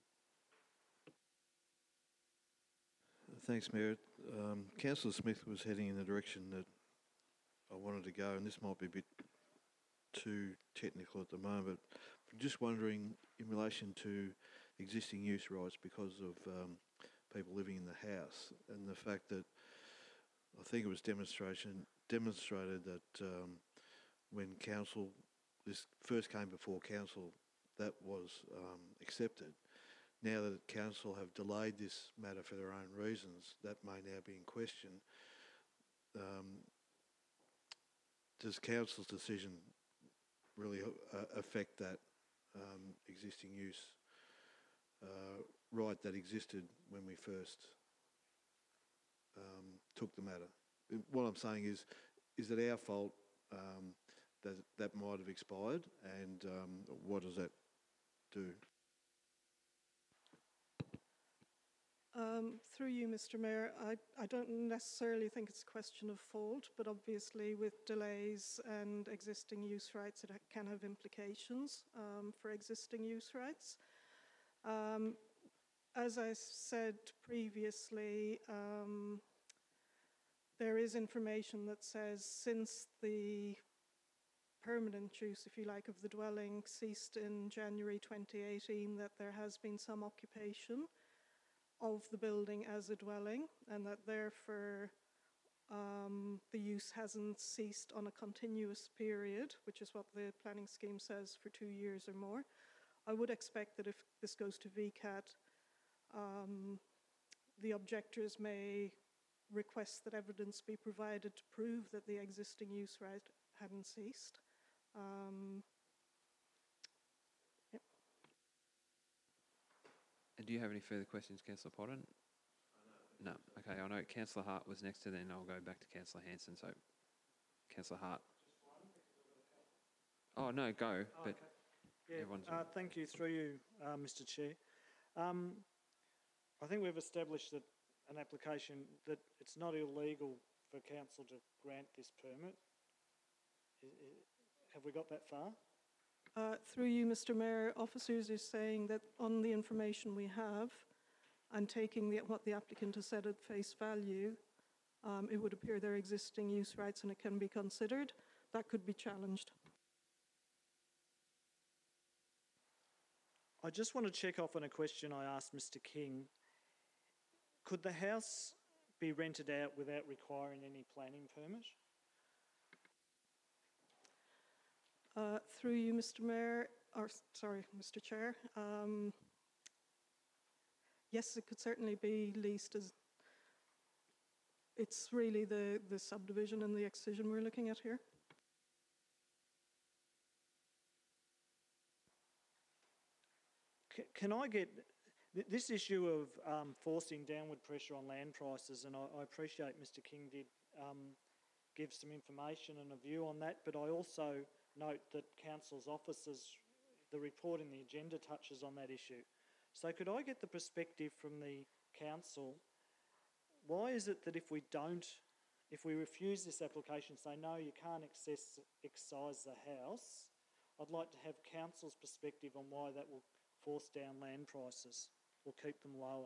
Thanks, Mayor. Um, Councillor Smith was heading in the direction that I wanted to go, and this might be a bit too technical at the moment, but I'm just wondering in relation to existing use rights because of um, people living in the house, and the fact that I think it was demonstration demonstrated that um, when council, this first came before council, that was um, accepted. Now that council have delayed this matter for their own reasons, that may now be in question. Um, does council's decision really uh, affect that um, existing use uh, right that existed when we first Um, took the matter? What I'm saying is, is it our fault um, that that might have expired, and um, what does that do? Um, through you, Mister Mayor, I, I don't necessarily think it's a question of fault, but obviously with delays and existing use rights, it ha- can have implications um, for existing use rights. Um, as I said previously, um, there is information that says since the permanent use, if you like, of the dwelling ceased in January twenty eighteen, that there has been some occupation of the building as a dwelling, and that therefore um, the use hasn't ceased on a continuous period, which is what the planning scheme says for two years or more. I would expect that if this goes to V CAT, um, the objectors may request that evidence be provided to prove that the existing use right hadn't ceased. Um, yep. And do you have any further questions, Councillor Potter? No. Okay, I know Councillor Hart was next to, then I'll go back to Councillor Hanson. So, Councillor Hart. Oh, no, go. Oh, but okay. Yeah, everyone's... uh, thank you, through you, uh, Mister Chair. Um, I think we've established that an application, that it's not illegal for council to grant this permit. I, I, have we got that far? Uh, through you, Mister Mayor, officers are saying that on the information we have, and taking the, what the applicant has said at face value, um, it would appear there are existing use rights and it can be considered. That could be challenged. I just want to check off on a question I asked Mister King. Could the house be rented out without requiring any planning permit? Uh, through you, Mister Mayor, or sorry, Mister Chair, um, yes, it could certainly be leased as, it's really the, the subdivision and the excision we're looking at here. C- can I get, th- this issue of um, forcing downward pressure on land prices, and I, I appreciate Mister King did um, give some information and a view on that, but I also note that Council's officers, the report in the agenda touches on that issue. So could I get the perspective from the council, why is it that if we don't, if we refuse this application, say no, you can't access, excise the house, I'd like to have council's perspective on why that will force down land prices or keep them lower.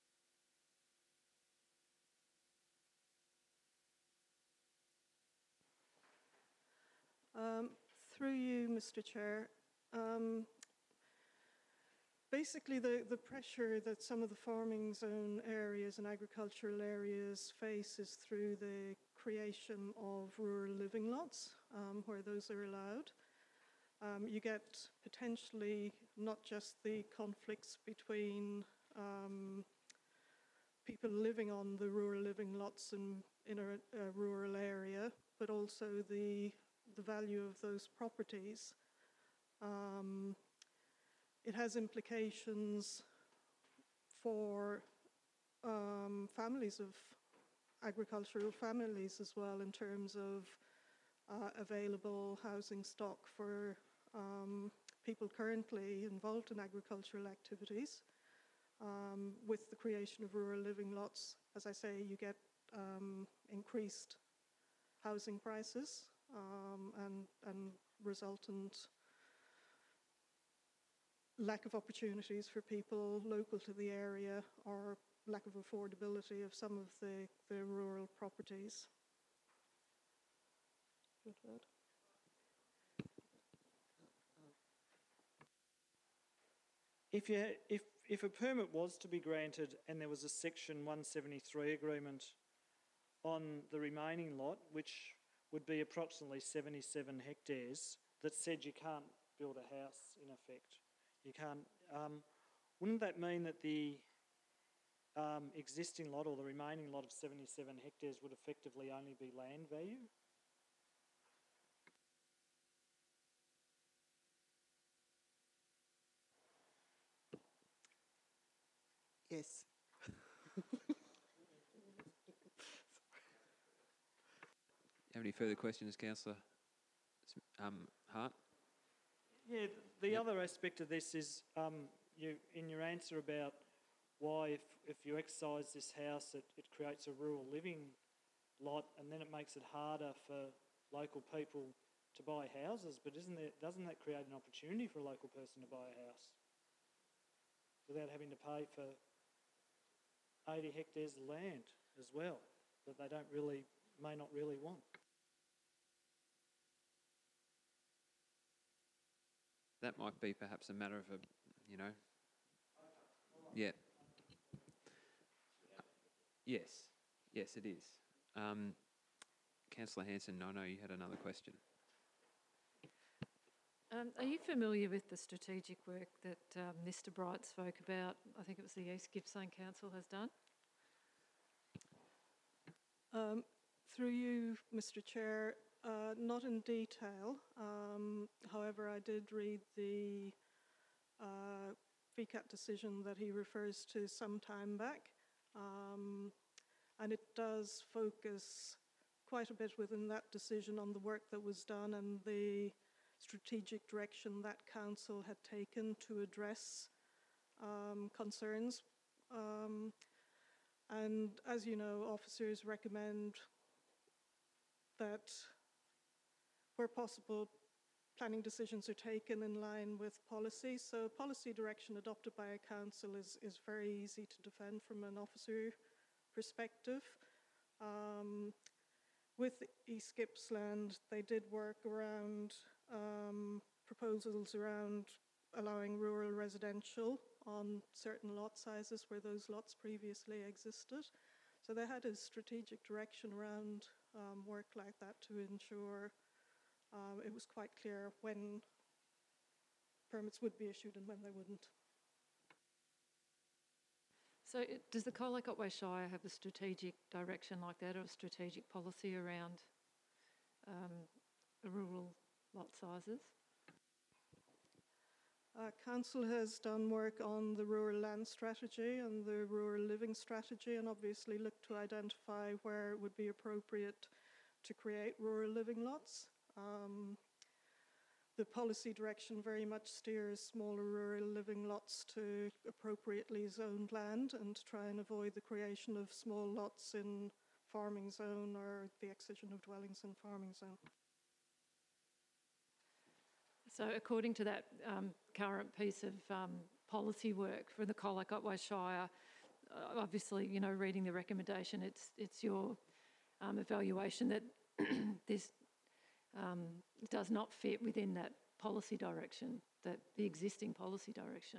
Um, through you, Mister Chair, um, basically the, the pressure that some of the farming zone areas and agricultural areas face is through the creation of rural living lots um, where those are allowed. Um, you get potentially not just the conflicts between um, people living on the rural living lots in, in a, a rural area, but also the, the value of those properties. Um, it has implications for um, families of agricultural families as well in terms of uh, available housing stock for um, people currently involved in agricultural activities. Um, with the creation of rural living lots, as I say, you get um, increased housing prices um, and, and resultant lack of opportunities for people local to the area or lack of affordability of some of the, the rural properties. Good word. If, you, if, if a permit was to be granted and there was a section one seventy-three agreement on the remaining lot, which would be approximately seventy-seven hectares, that said you can't build a house in effect, you can't, um, wouldn't that mean that the um, existing lot or the remaining lot of seventy-seven hectares would effectively only be land value? Yes. Have any further questions, Councillor um, Hart? Yeah, the Yep. other aspect of this is um, you, in your answer about why if, if you excise this house it, it creates a rural living lot and then it makes it harder for local people to buy houses, but isn't there, doesn't that create an opportunity for a local person to buy a house without having to pay for eighty hectares of land as well that they don't really, may not really want? That might be perhaps a matter of a, you know, yeah. Yes, yes, it is. Um, Councillor Hanson, I know you had another question. Um, are you familiar with the strategic work that um, Mister Bright spoke about? I think it was the East Gippsland Council has done. Um, through you, Mister Chair, uh, not in detail. Um, however, I did read the uh, V CAT decision that he refers to some time back, um, and it does focus quite a bit within that decision on the work that was done and the strategic direction that council had taken to address um, concerns. Um, and as you know, officers recommend that where possible, planning decisions are taken in line with policy. So policy direction adopted by a council is, is very easy to defend from an officer perspective. Um, with East Gippsland, they did work around um, proposals around allowing rural residential on certain lot sizes where those lots previously existed. So they had a strategic direction around um, work like that to ensure um, it was quite clear when permits would be issued and when they wouldn't. So it, does the Colac Otway Shire have a strategic direction like that, or a strategic policy around um, rural lot sizes? Uh, Council has done work on the rural land strategy and the rural living strategy, and obviously looked to identify where it would be appropriate to create rural living lots. Um, the policy direction very much steers smaller rural living lots to appropriately zoned land and to try and avoid the creation of small lots in farming zone or the excision of dwellings in farming zone. So according to that um, current piece of um, policy work for the Colac Otway Shire, uh, obviously, you know, reading the recommendation, it's, it's your um, evaluation that this um, does not fit within that policy direction, that the existing policy direction.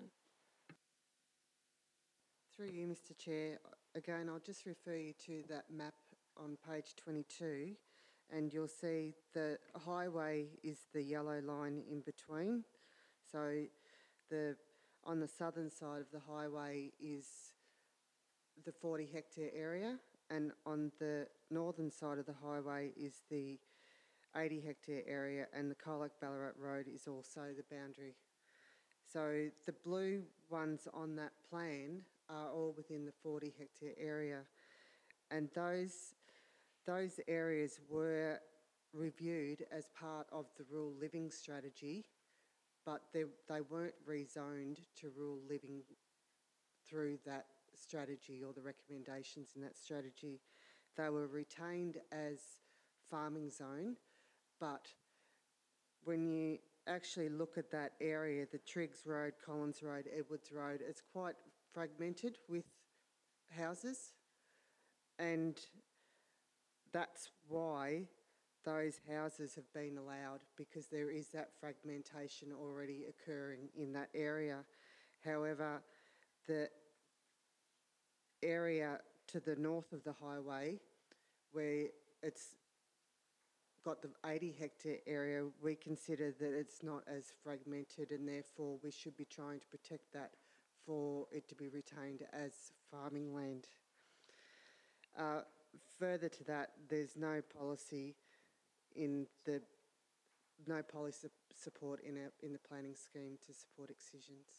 Through you, Mister Chair, again, I'll just refer you to that map on page twenty-two, and you'll see the highway is the yellow line in between. So the on the southern side of the highway is the forty hectare area, and on the northern side of the highway is the eighty hectare area, and the Colac Ballarat Road is also the boundary. So the blue ones on that plan are all within the forty hectare area, and those those areas were reviewed as part of the rural living strategy, but they, they weren't rezoned to rural living through that strategy or the recommendations in that strategy. They were retained as farming zone, but when you actually look at that area, the Triggs Road, Collins Road, Edwards Road, it's quite fragmented with houses, and that's why those houses have been allowed, because there is that fragmentation already occurring in that area. However, the area to the north of the highway, where it's got the eighty hectare area, we consider that it's not as fragmented, and therefore we should be trying to protect that for it to be retained as farming land. Uh, further to that, there's no policy in the no policy support in our, in the planning scheme to support excisions.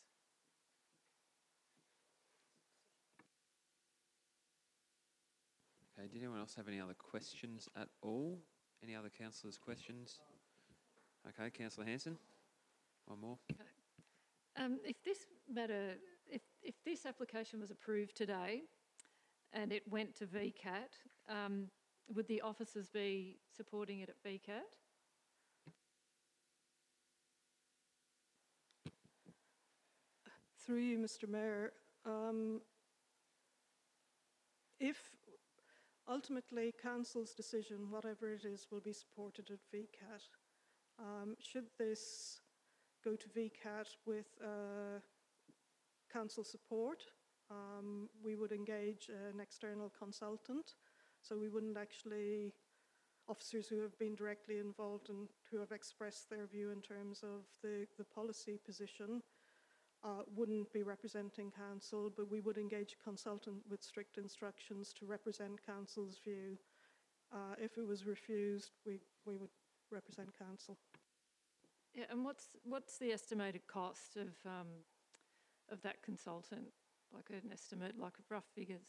Okay, did anyone else have any other questions at all? Any other councillors' questions? Okay, Councillor Hanson, one more. Okay. Um, if this matter, if, if this application was approved today and it went to V CAT, um, would the officers be supporting it at V CAT? Through you, Mister Mayor, um, if ultimately council's decision, whatever it is, will be supported at V CAT, um, should this go to V CAT with uh, council support, um, we would engage an external consultant. So we wouldn't actually officers who have been directly involved and who have expressed their view in terms of the, the policy position uh, wouldn't be representing council, but we would engage a consultant with strict instructions to represent council's view. Uh, if it was refused, we, we would represent council. Yeah, and what's what's the estimated cost of um, of that consultant? Like an estimate, like rough figures.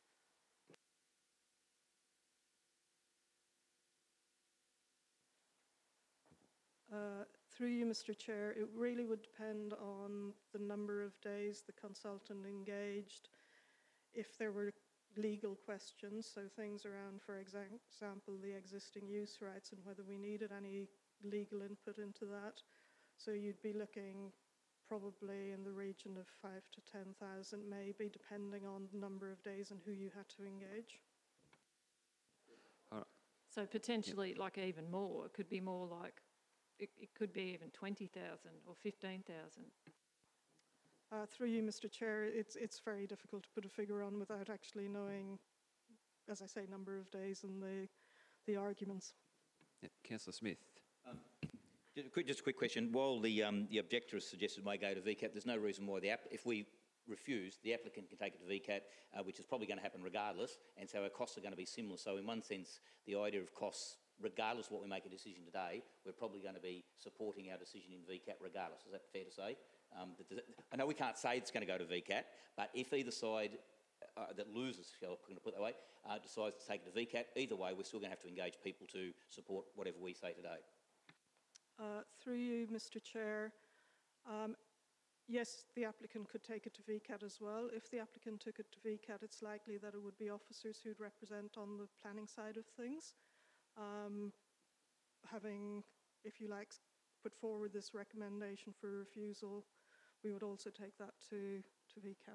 Uh, through you, Mister Chair, it really would depend on the number of days the consultant engaged. If there were legal questions, so things around, for exa- example, the existing use rights and whether we needed any legal input into that. So you'd be looking probably in the region of five to ten thousand, maybe, depending on the number of days and who you had to engage. All right. So potentially, like even more. It could be more like. It, it could be even twenty thousand or fifteen thousand. Uh, through you, Mister Chair, it's it's very difficult to put a figure on without actually knowing, as I say, number of days and the the arguments. Yeah, Councillor Smith. Um, just, a quick, just a quick question. While the um, the objector has suggested may go to V CAT, there's no reason why the app, if we refuse, the applicant can take it to V CAT, uh, which is probably going to happen regardless, and so our costs are going to be similar. So in one sense, the idea of costs, regardless of what we make a decision today, we're probably going to be supporting our decision in V CAT regardless. Is that fair to say? Um, that it, I know we can't say it's going to go to V CAT, but if either side uh, that loses, shall I put it that way, uh, decides to take it to V CAT, either way, we're still going to have to engage people to support whatever we say today. Uh, through you, Mister Chair, um, yes, the applicant could take it to V CAT as well. If the applicant took it to V CAT, it's likely that it would be officers who'd represent on the planning side of things. Um, having, if you like, put forward this recommendation for refusal, we would also take that to, to V CAT.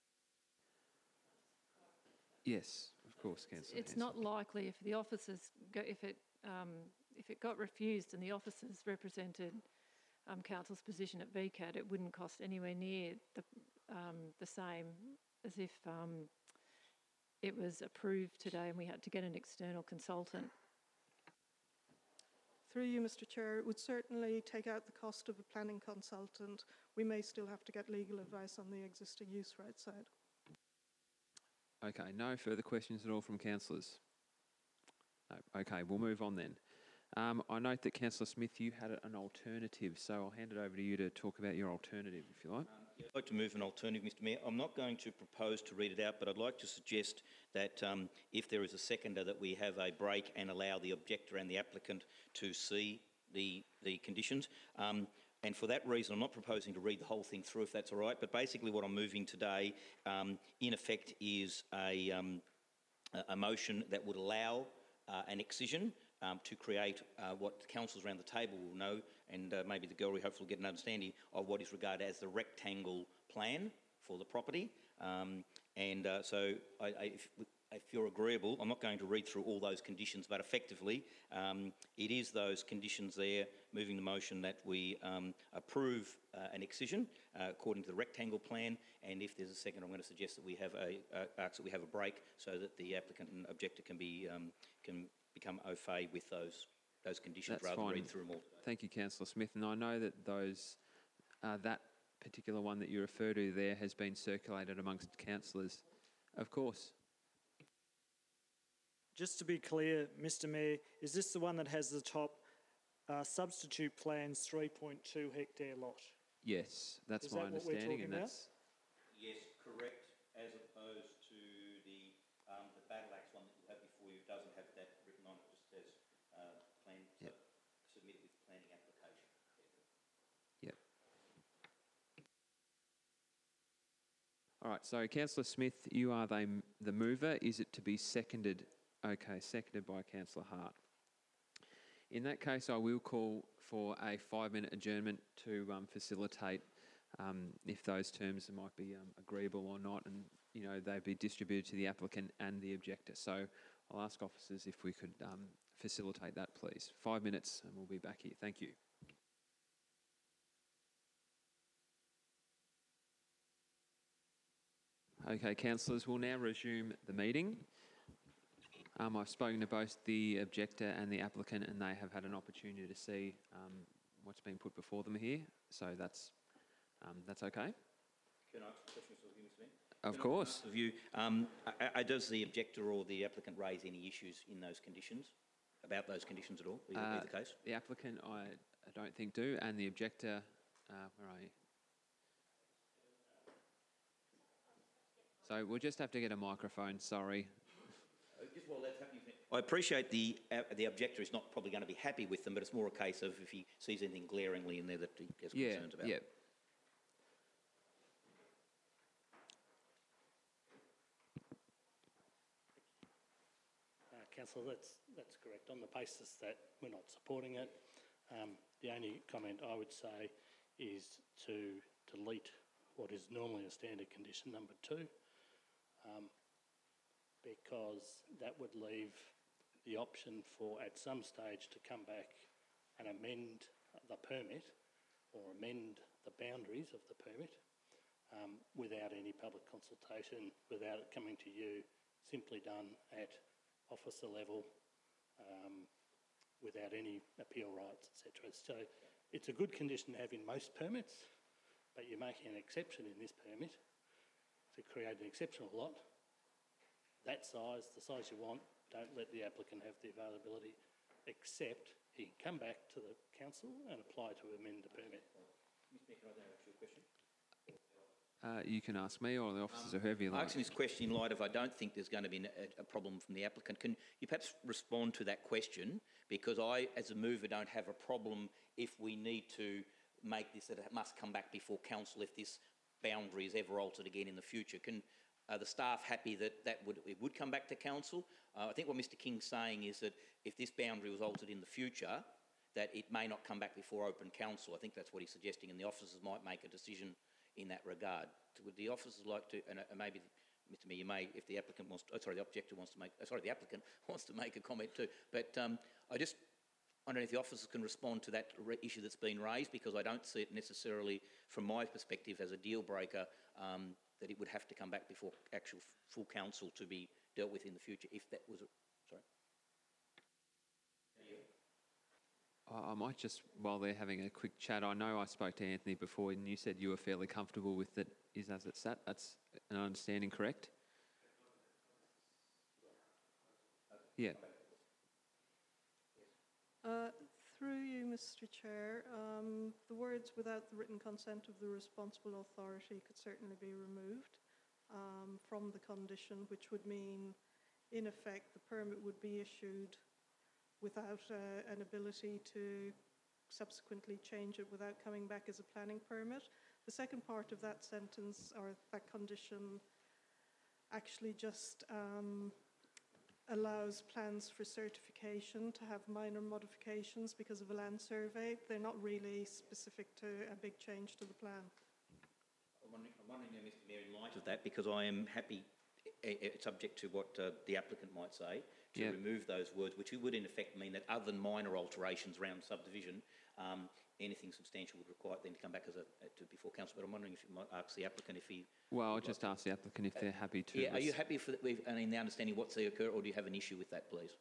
Yes, of course, Councillor. It's not likely if the officers go, if it um, if it got refused and the officers represented um, council's position at V CAT, it wouldn't cost anywhere near the um, the same as if um, it was approved today and we had to get an external consultant. Through you, Mister Chair, it would certainly take out the cost of a planning consultant. We may still have to get legal advice on the existing use rights side. Okay, no further questions at all from councillors? No. Okay, we'll move on then. Um, I note that Councillor Smith, you had an alternative, so I'll hand it over to you to talk about your alternative, if you like. Um, yeah, I'd like to move an alternative, Mister Mayor. I'm not going to propose to read it out, but I'd like to suggest that um, if there is a seconder, that we have a break and allow the objector and the applicant to see the, the conditions. Um, and for that reason, I'm not proposing to read the whole thing through, if that's all right, but basically what I'm moving today, um, in effect, is a, um, a motion that would allow uh, an excision Um, to create uh, what councillors around the table will know, and uh, maybe the gallery hopefully will get an understanding of what is regarded as the rectangle plan for the property. Um, and uh, so I, I, if, if you're agreeable, I'm not going to read through all those conditions, but effectively um, it is those conditions there, moving the motion that we um, approve uh, an excision uh, according to the rectangle plan, and if there's a second, I'm going to suggest that we have a, uh, ask that we have a break so that the applicant and objector can be um, can become au fait with those those conditions. That's rather fine. than read through them all today. Thank you, Councillor Smith. And I know that those uh, that particular one that you refer to there has been circulated amongst councillors. Of course. Just to be clear, Mister Mayor, is this the one that has the top uh, substitute plans three point two hectare lot? Yes, that's Is my that what we're understanding, talking and about? that's Yes, correct. As opposed to the um, the Battle Axe one that you have before you doesn't have that written on it, just says uh, plan Yep. submitted with planning application. Yep. All right, so Councillor Smith, you are the, the mover. Is it to be seconded? Okay, seconded by Councillor Hart. In that case, I will call for a five-minute adjournment to um, facilitate um, if those terms might be um, agreeable or not, and you know they'd be distributed to the applicant and the objector. So I'll ask officers if we could um, facilitate that, please. Five minutes, and we'll be back here. Thank you. Okay, councillors, we'll now resume the meeting. Um, I've spoken to both the objector and the applicant, and they have had an opportunity to see um, what's been put before them here. So that's um, that's okay. Can I ask a question of you, Mister Mayor? Of Can I course. ask of you, um, uh, uh, does the objector or the applicant raise any issues in those conditions, about those conditions at all, either, Uh, either case? The applicant, I, I don't think do, and the objector, uh, where are you? So we'll just have to get a microphone. Sorry. Just while that's happening, I appreciate the uh, the objector is not probably going to be happy with them, but it's more a case of if he sees anything glaringly in there that he has Yeah. concerns about. Yeah. Uh, Councillor, that's, that's correct. On the basis that we're not supporting it, um, the only comment I would say is to delete what is normally a standard condition, number two, um, because that would leave the option for, at some stage, to come back and amend the permit or amend the boundaries of the permit um, without any public consultation, without it coming to you, simply done at officer level, um, without any appeal rights, et cetera. So it's a good condition to have in most permits, but you're making an exception in this permit to create an exceptional lot. That size, the size you want, don't let the applicant have the availability, except he can come back to the council and apply to amend the permit. Mister Mayor, can I ask you a question? Uh, you can ask me or the officers or whoever you I'm like. asking this question in light of I don't think there's going to be a, a problem from the applicant. Can you perhaps respond to that question? Because I, as a mover, don't have a problem if we need to make this that it must come back before council if this boundary is ever altered again in the future. Can are the staff happy that that would it would come back to council? Uh, I think what Mister King's saying is that if this boundary was altered in the future, that it may not come back before open council. I think that's what he's suggesting, and the officers might make a decision in that regard. Would the officers like to, and uh, maybe, Mister Mayor, you may, if the applicant wants to, oh, sorry, the objector wants to make, oh, sorry, the applicant wants to make a comment too. But um, I just wonder if the officers can respond to that re- issue that's been raised, because I don't see it necessarily, from my perspective, as a deal breaker, um, that it would have to come back before actual f- full council to be dealt with in the future, if that was, a, sorry. I I might just, while they're having a quick chat, I know I spoke to Anthony before and you said you were fairly comfortable with it is as it sat. That's an understanding, correct? Yeah. Uh, through you, Mister Chair, um, the words "without the written consent of the responsible authority" could certainly be removed um, from the condition, which would mean, in effect, the permit would be issued without uh, an ability to subsequently change it without coming back as a planning permit. The second part of that sentence, or that condition, actually just um, allows plans for certification to have minor modifications because of a land survey. They're not really specific to a big change to the plan. I'm wondering, I'm wondering now, Mister Mayor, in light of that, because I am happy, uh, uh, subject to what uh, the applicant might say, to Yep. remove those words, which would in effect mean that other than minor alterations around subdivision, um, anything substantial would require them to come back as a, uh, to before council. But I'm wondering if you might ask the applicant if he... Well, I'll just ask the applicant if they're happy to. Yeah, are you res- happy for, with, and in the understanding what's the occur, or do you have an issue with that, please?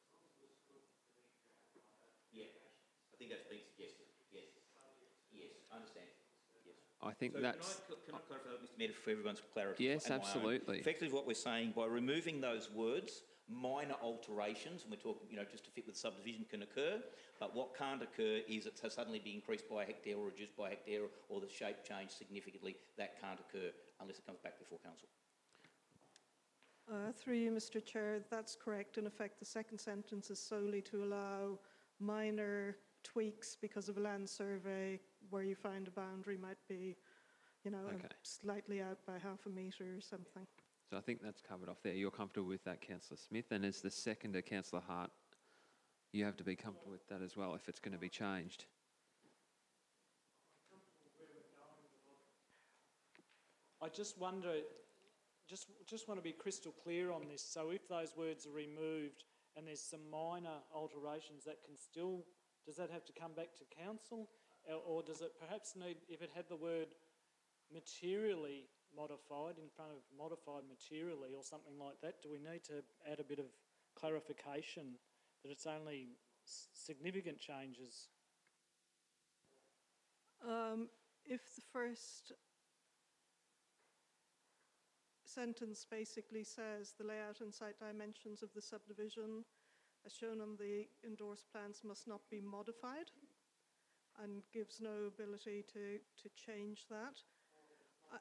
Yeah, I think that's been suggested. Yes, yes, I understand. Yes. I think So that's... Can I, can I clarify that, Mister Mayor, for everyone's clarity? Yes, and my own? absolutely. Effectively, what we're saying, by removing those words, minor alterations, and we're talking, you know, just to fit with subdivision, can occur, but what can't occur is it has suddenly be increased by a hectare or reduced by a hectare, or the shape changed significantly. That can't occur unless it comes back before council. Uh, through you, Mister Chair, that's correct. In effect, the second sentence is solely to allow minor tweaks because of a land survey where you find a boundary might be, you know, Okay. slightly out by half a metre or something. So I think that's covered off there. You're comfortable with that, Councillor Smith. And as the seconder, Councillor Hart, you have to be comfortable with that as well if it's going to be changed. I just wonder, just just want to be crystal clear on this. So if those words are removed and there's some minor alterations, that can still, does that have to come back to council? Or, or does it perhaps need, if it had the word materially modified in front of modified materially or something like that, do we need to add a bit of clarification that it's only s- significant changes. Um, if the first sentence basically says the layout and site dimensions of the subdivision as shown on the endorsed plans must not be modified and gives no ability to, to change that. I,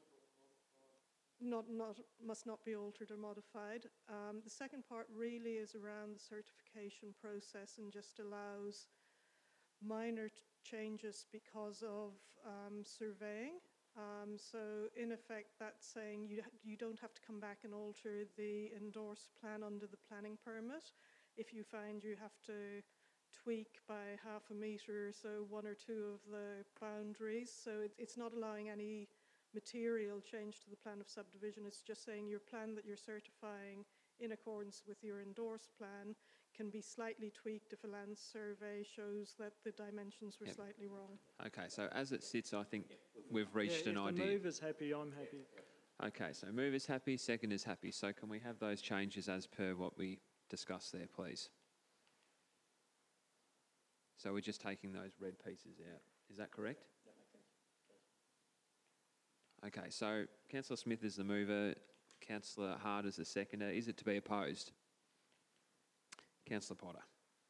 not, not, must not be altered or modified. Um, the second part really is around the certification process and just allows minor t- changes because of um, surveying. Um, so in effect, that's saying you, you don't have to come back and alter the endorsed plan under the planning permit if you find you have to tweak by half a metre or so one or two of the boundaries. So it, it's not allowing any material change to the plan of subdivision. It's just saying your plan that you're certifying in accordance with your endorsed plan can be slightly tweaked if a land survey shows that the dimensions were Yep. slightly wrong. Okay, so as it sits, I think we've reached Yeah, an if idea. the mover's happy, I'm happy. Okay, so mover's happy, second is happy. So can we have those changes as per what we discussed there, please? So we're just taking those red pieces out. Is that correct? Okay, so Councillor Smith is the mover, Councillor Hart is the seconder. Is it to be opposed? Councillor Potter.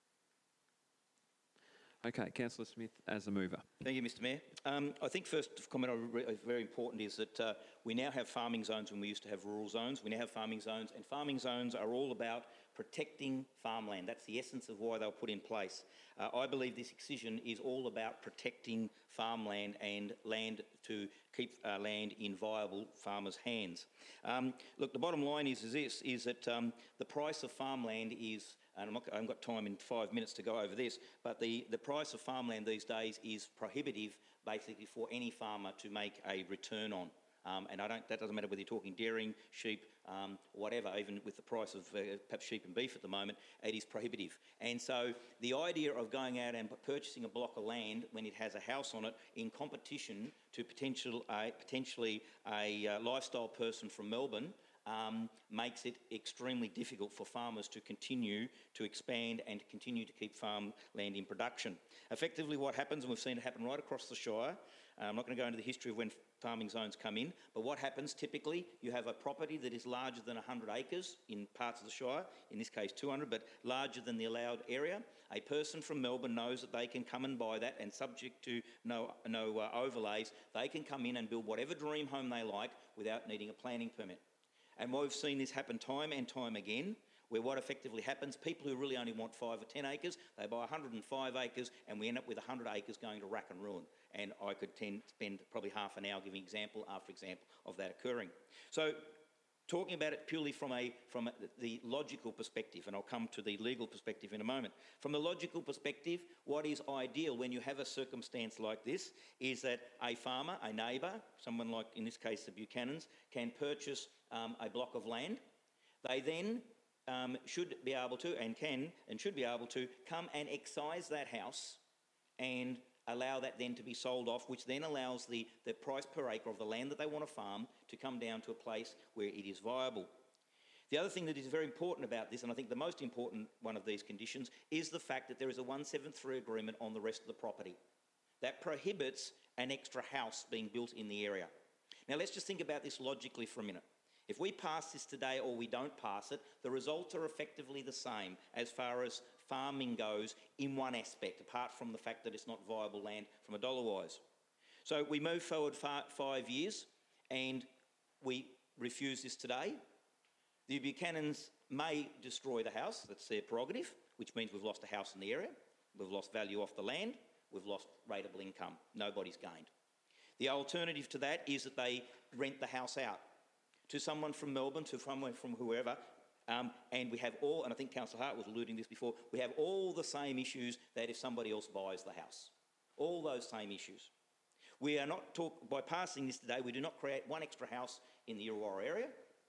Okay, Councillor Smith as the mover. Thank you, Mister Mayor. Um, I think first comment I very important is that uh, we now have farming zones when we used to have rural zones. We now have farming zones, and farming zones are all about protecting farmland. That's the essence of why they were put in place. Uh, I believe this excision is all about protecting farmland and land to keep uh, land in viable farmers' hands. Um, look, the bottom line is, is this, is that um, the price of farmland is, and I'm not, I haven't got time in five minutes to go over this, but the, the price of farmland these days is prohibitive basically for any farmer to make a return on. Um, and I don't, that doesn't matter whether you're talking dairying, sheep, um, whatever, even with the price of uh, perhaps sheep and beef at the moment, it is prohibitive. And so the idea of going out and purchasing a block of land when it has a house on it in competition to potential, uh, potentially a uh, lifestyle person from Melbourne um, makes it extremely difficult for farmers to continue to expand and continue to keep farmland in production. Effectively what happens, and we've seen it happen right across the Shire, uh, I'm not going to go into the history of when farming zones come in, but what happens typically, you have a property that is larger than one hundred acres in parts of the Shire, in this case two hundred, but larger than the allowed area. A person from Melbourne knows that they can come and buy that, and subject to no, no uh, overlays, they can come in and build whatever dream home they like without needing a planning permit. And we've seen this happen time and time again, where what effectively happens, people who really only want five or ten acres, they buy one hundred and five acres, and we end up with one hundred acres going to rack and ruin. And I could tend, spend probably half an hour giving example after example of that occurring. So talking about it purely from, a, from a, the logical perspective, and I'll come to the legal perspective in a moment. From the logical perspective, what is ideal when you have a circumstance like this is that a farmer, a neighbour, someone like, in this case, the Buchanans, can purchase um, a block of land. They then um, should be able to, and can, and should be able to, come and excise that house and allow that then to be sold off, which then allows the, the price per acre of the land that they want to farm to come down to a place where it is viable. The other thing that is very important about this, and I think the most important one of these conditions, is the fact that there is a one seventy-three agreement on the rest of the property that prohibits an extra house being built in the area. Now let's just think about this logically for a minute. If we pass this today or we don't pass it, the results are effectively the same as far as farming goes in one aspect, apart from the fact that it's not viable land from a dollar-wise. So we move forward far, five years and we refuse this today. The Buchanans may destroy the house, that's their prerogative, which means we've lost a house in the area, we've lost value off the land, we've lost rateable income, nobody's gained. The alternative to that is that they rent the house out to someone from Melbourne, to someone from whoever, um, and we have all, and I think Councillor Hart was alluding to this before, we have all the same issues that if somebody else buys the house. All those same issues. We are not talk, by passing this today, we do not create one extra house in the Illawarra area.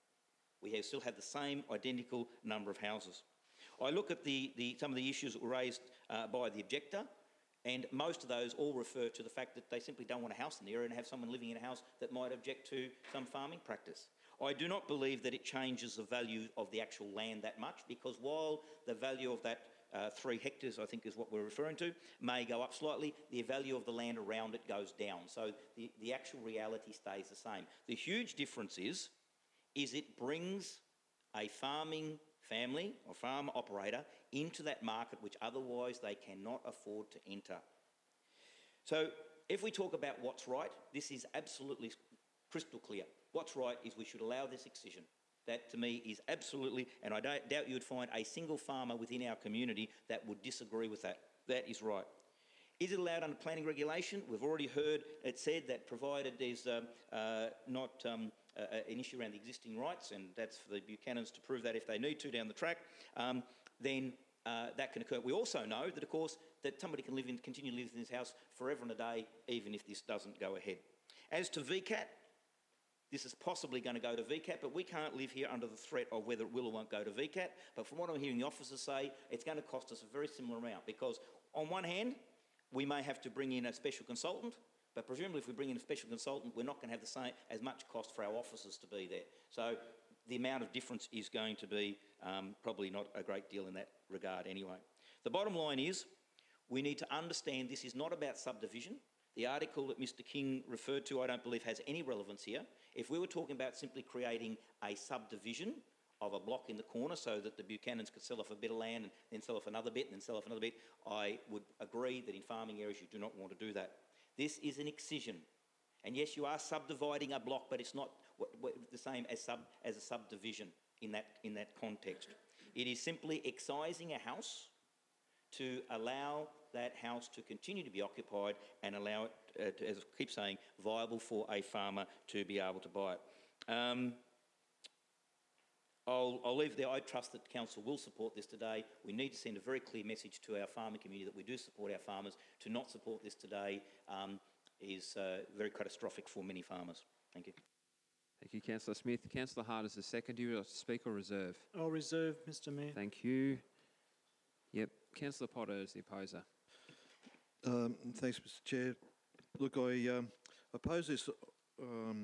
We have, still have the same identical number of houses. I look at the, the, some of the issues that were raised uh, by the objector, and most of those all refer to the fact that they simply don't want a house in the area and have someone living in a house that might object to some farming practice. I do not believe that it changes the value of the actual land that much, because while the value of that uh, three hectares, I think is what we're referring to, may go up slightly, the value of the land around it goes down. So the, the actual reality stays the same. The huge difference is, is it brings a farming family or farm operator into that market which otherwise they cannot afford to enter. So if we talk about what's right, this is absolutely crystal clear. What's right is we should allow this excision. That to me is absolutely, and I don't doubt you would find a single farmer within our community that would disagree with that. That is right. Is it allowed under planning regulation? We've already heard it said that provided there's um, uh, not um, uh, an issue around the existing rights, and that's for the Buchanans to prove that if they need to down the track, um, then uh, that can occur. We also know that, of course, that somebody can live in, continue to live in this house forever and a day, even if this doesn't go ahead. As to V CAT, this is possibly going to go to V CAT, but we can't live here under the threat of whether it will or won't go to V CAT. But from what I'm hearing the officers say, it's going to cost us a very similar amount, because on one hand, we may have to bring in a special consultant, but presumably if we bring in a special consultant, we're not going to have the same as much cost for our officers to be there. So the amount of difference is going to be um, probably not a great deal in that regard anyway. The bottom line is, we need to understand this is not about subdivision. The article that Mr King referred to, I don't believe has any relevance here. If we were talking about simply creating a subdivision of a block in the corner so that the Buchanans could sell off a bit of land and then sell off another bit and then sell off another bit, I would agree that in farming areas you do not want to do that. This is an excision. And yes, you are subdividing a block, but it's not what, what, the same as, sub, as a subdivision in that, in that context. It is simply excising a house to allow that house to continue to be occupied and allow it, uh, to, as I keep saying, viable for a farmer to be able to buy it. Um, I'll, I'll leave it there. I trust that Council will support this today. We need to send a very clear message to our farming community that we do support our farmers. To not support this today um, is uh, very catastrophic for many farmers. Thank you. Thank you, Councillor Smith. Councillor Hart is the second. Do you like to speak or reserve? I'll reserve, Mister Mayor. Thank you. Yep. Councillor Potter is the opposer. Um, thanks, Mister Chair. Look, I um, oppose this um,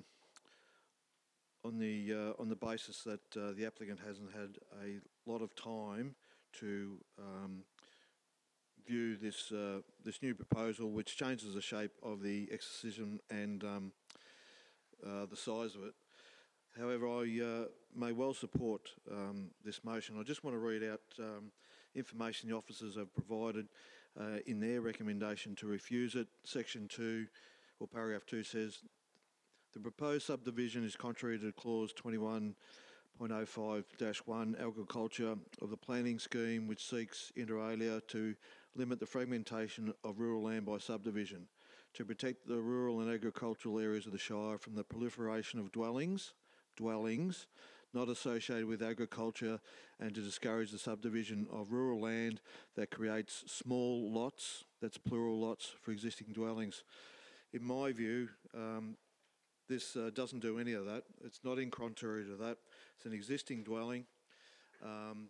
on the uh, on the basis that uh, the applicant hasn't had a lot of time to um, view this uh, this new proposal, which changes the shape of the excision and um, uh, the size of it. However, I uh, may well support um, this motion. I just want to read out um, information the officers have provided uh, in their recommendation to refuse it. Section two, or paragraph two says, the proposed subdivision is contrary to clause twenty-one point oh five dash one agriculture of the planning scheme, which seeks inter alia to limit the fragmentation of rural land by subdivision, to protect the rural and agricultural areas of the Shire from the proliferation of dwellings, dwellings not associated with agriculture, and to discourage the subdivision of rural land that creates small lots, that's plural lots, for existing dwellings. In my view, um, this uh, doesn't do any of that. It's not in contrary to that. It's an existing dwelling. Um,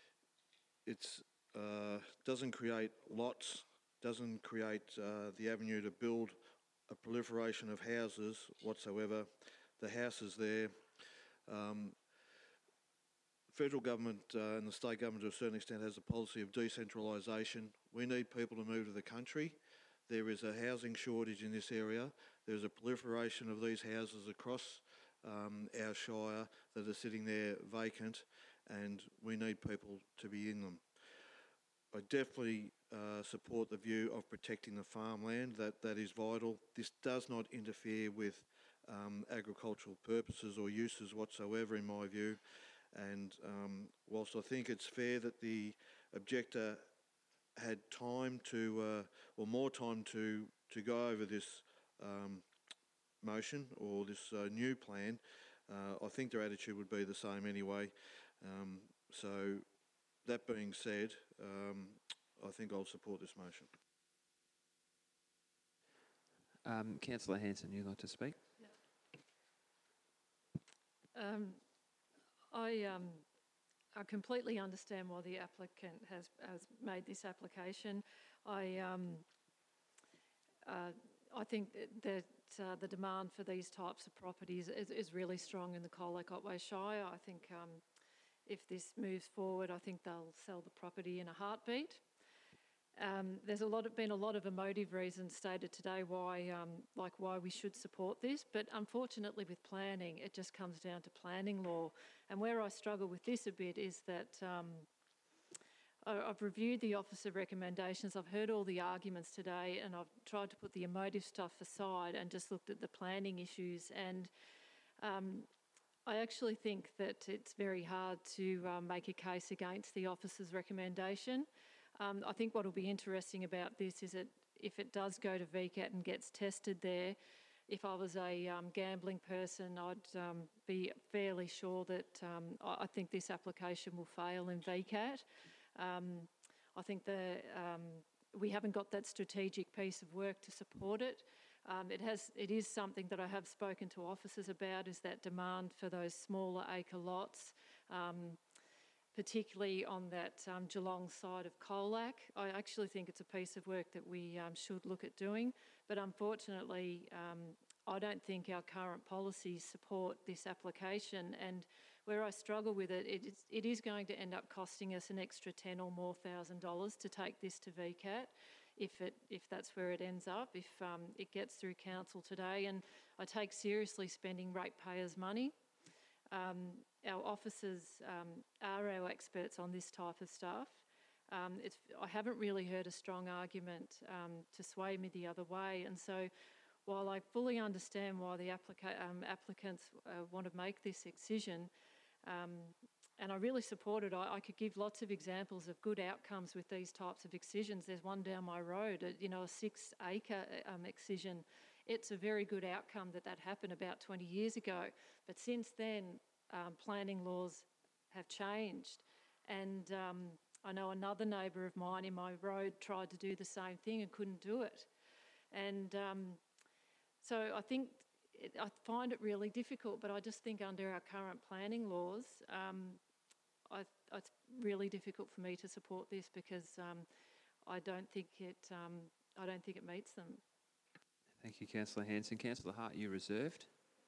it uh, doesn't create lots, doesn't create uh, the avenue to build a proliferation of houses whatsoever. The house is there. Um, federal government uh, and the state government to a certain extent has a policy of decentralisation. We need people to move to the country. There is a housing shortage in this area. There's a proliferation of these houses across um, our Shire that are sitting there vacant, and we need people to be in them. I definitely uh, support the view of protecting the farmland. That, that is vital. This does not interfere with um, agricultural purposes or uses whatsoever, in my view. And um, whilst I think it's fair that the objector had time to, uh, or more time to, to go over this um, motion or this uh, new plan, uh, I think their attitude would be the same anyway. Um, so that being said, um, I think I'll support this motion. Um, Councillor Hanson, you'd like to speak? Um, I, um, I completely understand why the applicant has, has made this application. I, um, uh, I think that uh, the demand for these types of properties is, is really strong in the Colac Otway Shire. I think um, if this moves forward, I think they'll sell the property in a heartbeat. Um, there's a lot of, been a lot of emotive reasons stated today why, um, like why we should support this, but unfortunately with planning, it just comes down to planning law. And where I struggle with this a bit is that um, I, I've reviewed the officer recommendations, I've heard all the arguments today, and I've tried to put the emotive stuff aside and just looked at the planning issues. And um, I actually think that it's very hard to um, make a case against the officer's recommendation. Um, I think what will be interesting about this is that if it does go to V CAT and gets tested there, if I was a um, gambling person, I'd um, be fairly sure that um, I, I think this application will fail in V CAT. Um, I think the um, we haven't got that strategic piece of work to support it. Um, it has. It is something that I have spoken to officers about, is that demand for those smaller acre lots. Um, particularly on that um, Geelong side of Colac. I actually think it's a piece of work that we um, should look at doing, but unfortunately um, I don't think our current policies support this application, and where I struggle with it, it is, it is going to end up costing us an extra ten or more thousand dollars to take this to V CAT if it if that's where it ends up, if um, it gets through council today. And I take seriously spending ratepayers' money. Um, our officers um, are our experts on this type of stuff. Um, it's, I haven't really heard a strong argument um, to sway me the other way, and so while I fully understand why the applica- um, applicants uh, want to make this excision, um, and I really support it, I, I could give lots of examples of good outcomes with these types of excisions. There's one down my road, a, you know, a six acre um, excision. It's a very good outcome that that happened about twenty years ago. But since then, um, planning laws have changed. And um, I know another neighbour of mine in my road tried to do the same thing and couldn't do it. And um, so I think, it, I find it really difficult, but I just think under our current planning laws, um, I, it's really difficult for me to support this because um, I don't think it, um, I don't think it meets them. Thank you, Councillor Hanson. Councillor Hart, you reserved.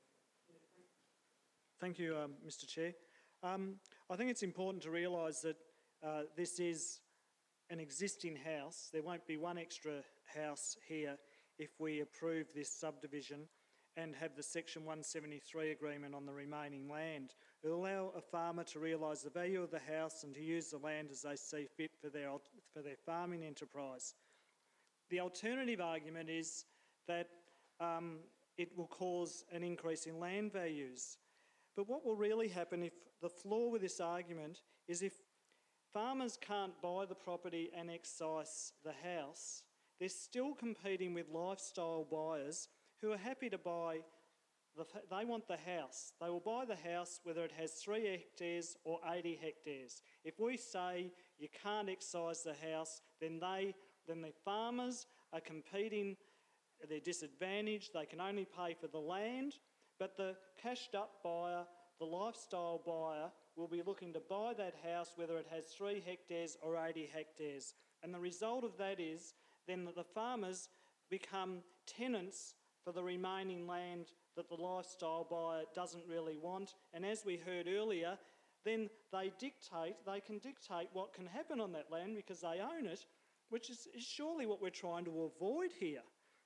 Thank you, um, Mister Chair. Um, I think it's important to realise that uh, this is an existing house. There won't be one extra house here if we approve this subdivision and have the Section one seventy-three agreement on the remaining land. It will allow a farmer to realise the value of the house and to use the land as they see fit for their, for their farming enterprise. The alternative argument is that um, it will cause an increase in land values. But what will really happen, if the flaw with this argument is if farmers can't buy the property and excise the house, they're still competing with lifestyle buyers who are happy to buy, the, they want the house. They will buy the house whether it has three hectares or eighty hectares. If we say you can't excise the house, then they, then the farmers are competing, they're disadvantaged, they can only pay for the land, but the cashed up buyer, the lifestyle buyer, will be looking to buy that house whether it has three hectares or eighty hectares. And the result of that is then that the farmers become tenants for the remaining land that the lifestyle buyer doesn't really want. And as we heard earlier, then they dictate, they can dictate what can happen on that land because they own it, which is, is surely what we're trying to avoid here.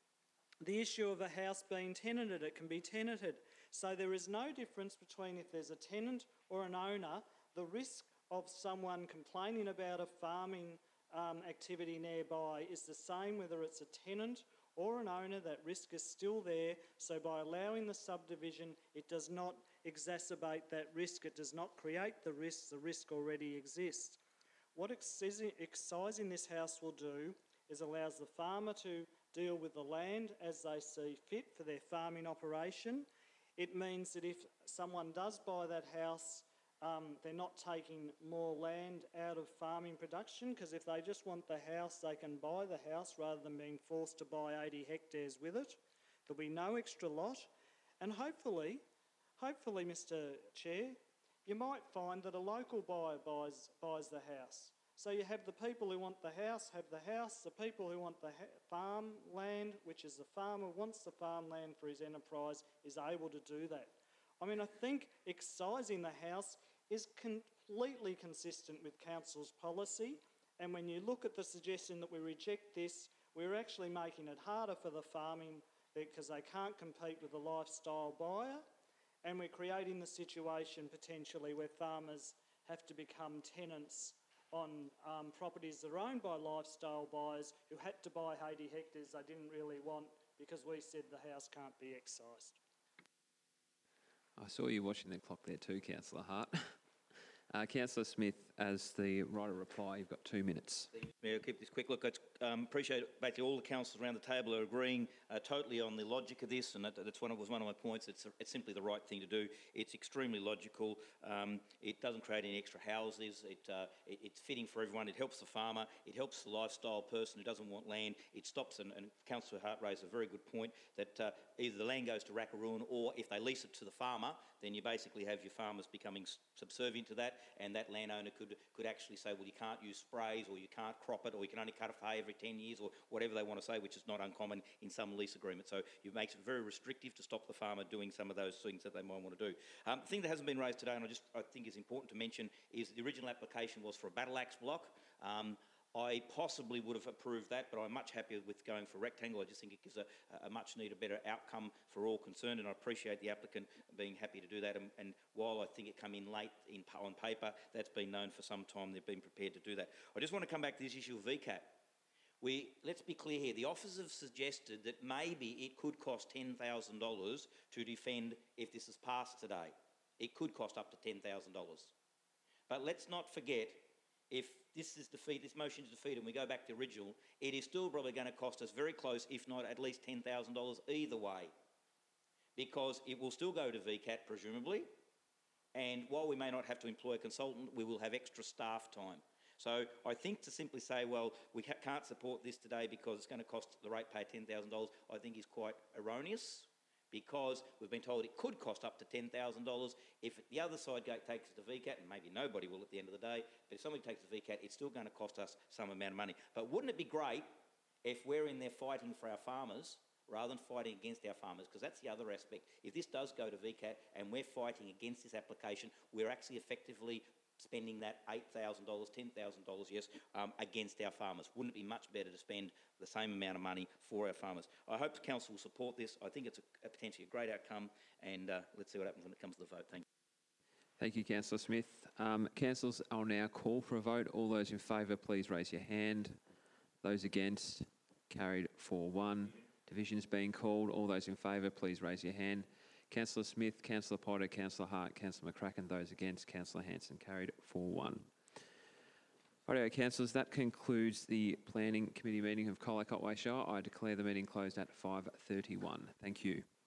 The issue of a house being tenanted, it can be tenanted. So there is no difference between if there's a tenant or an owner. The risk of someone complaining about a farming um, activity nearby is the same whether it's a tenant or an owner. That risk is still there. So by allowing the subdivision, it does not exacerbate that risk. It does not create the risk. The risk already exists. What excising this house will do is allows the farmer to deal with the land as they see fit for their farming operation. It means that if someone does buy that house, um, they're not taking more land out of farming production, because if they just want the house, they can buy the house rather than being forced to buy eighty hectares with it. There'll be no extra lot. And hopefully, hopefully, Mister Chair, you might find that a local buyer buys, buys the house. So you have the people who want the house have the house, the people who want the ha- farm land, which is the farmer wants the farmland for his enterprise, is able to do that. I mean, I think excising the house is completely consistent with council's policy, and when you look at the suggestion that we reject this, we're actually making it harder for the farming because they can't compete with the lifestyle buyer, and we're creating the situation potentially where farmers have to become tenants on um, properties that are owned by lifestyle buyers who had to buy eighty hectares they didn't really want because we said the house can't be excised. I saw you watching the clock there too, Councillor Hart. Uh, Councillor Smith, as the right of reply, you've got two minutes. Mayor, I'll keep this quick. Look, I um, appreciate basically all the councillors around the table are agreeing uh, totally on the logic of this, and that, that's one of, was one of my points. It's, a, it's simply the right thing to do. It's extremely logical. Um, it doesn't create any extra houses. It, uh, it, it's fitting for everyone. It helps the farmer. It helps the lifestyle person who doesn't want land. It stops, and, and Councillor Hart raised a very good point, that uh, either the land goes to Rackaroon, or if they lease it to the farmer, then you basically have your farmers becoming subservient to that, and that landowner could could actually say, well, you can't use sprays, or you can't crop it, or you can only cut a hay every ten years, or whatever they want to say, which is not uncommon in some lease agreements. So it makes it very restrictive to stop the farmer doing some of those things that they might want to do. Um, the thing that hasn't been raised today, and I just I think is important to mention, is the original application was for a battle axe block. Um, I possibly would have approved that, but I'm much happier with going for rectangle. I just think it gives a, a much needed better outcome for all concerned, and I appreciate the applicant being happy to do that. And, and while I think it came in late in, on paper, that's been known for some time. They've been prepared to do that. I just want to come back to this issue of V CAT. We, let's be clear here. The officers have suggested that maybe it could cost ten thousand dollars to defend if this is passed today. It could cost up to ten thousand dollars. But let's not forget, if this is defeat, this motion is defeated and we go back to the original, it is still probably going to cost us very close, if not at least ten thousand dollars either way, because it will still go to V CAT presumably, and while we may not have to employ a consultant, we will have extra staff time. So I think to simply say, well, we ca- can't support this today because it's going to cost the ratepayer ten thousand dollars, I think is quite erroneous, because we've been told it could cost up to ten thousand dollars. If the other side go, takes it to V CAT, and maybe nobody will at the end of the day, but if somebody takes it to V CAT, it's still going to cost us some amount of money. But wouldn't it be great if we're in there fighting for our farmers rather than fighting against our farmers? Because that's the other aspect. If this does go to V CAT and we're fighting against this application, we're actually effectively spending that eight thousand dollars, ten thousand dollars, yes, um, against our farmers. Wouldn't it be much better to spend the same amount of money for our farmers? I hope the council will support this. I think it's a, a potentially a great outcome, and uh, let's see what happens when it comes to the vote. Thank you. Thank you, Councillor Smith. Um, councillors, I'll now call for a vote. All those in favour, please raise your hand. Those against, carried four one. Division's being called. All those in favour, please raise your hand. Councillor Smith, Councillor Potter, Councillor Hart, Councillor McCracken. Those against, Councillor Hanson. Carried four one. Rightio, councillors, that concludes the Planning Committee meeting of Colac Otway Shire. I declare the meeting closed at five thirty-one. Thank you.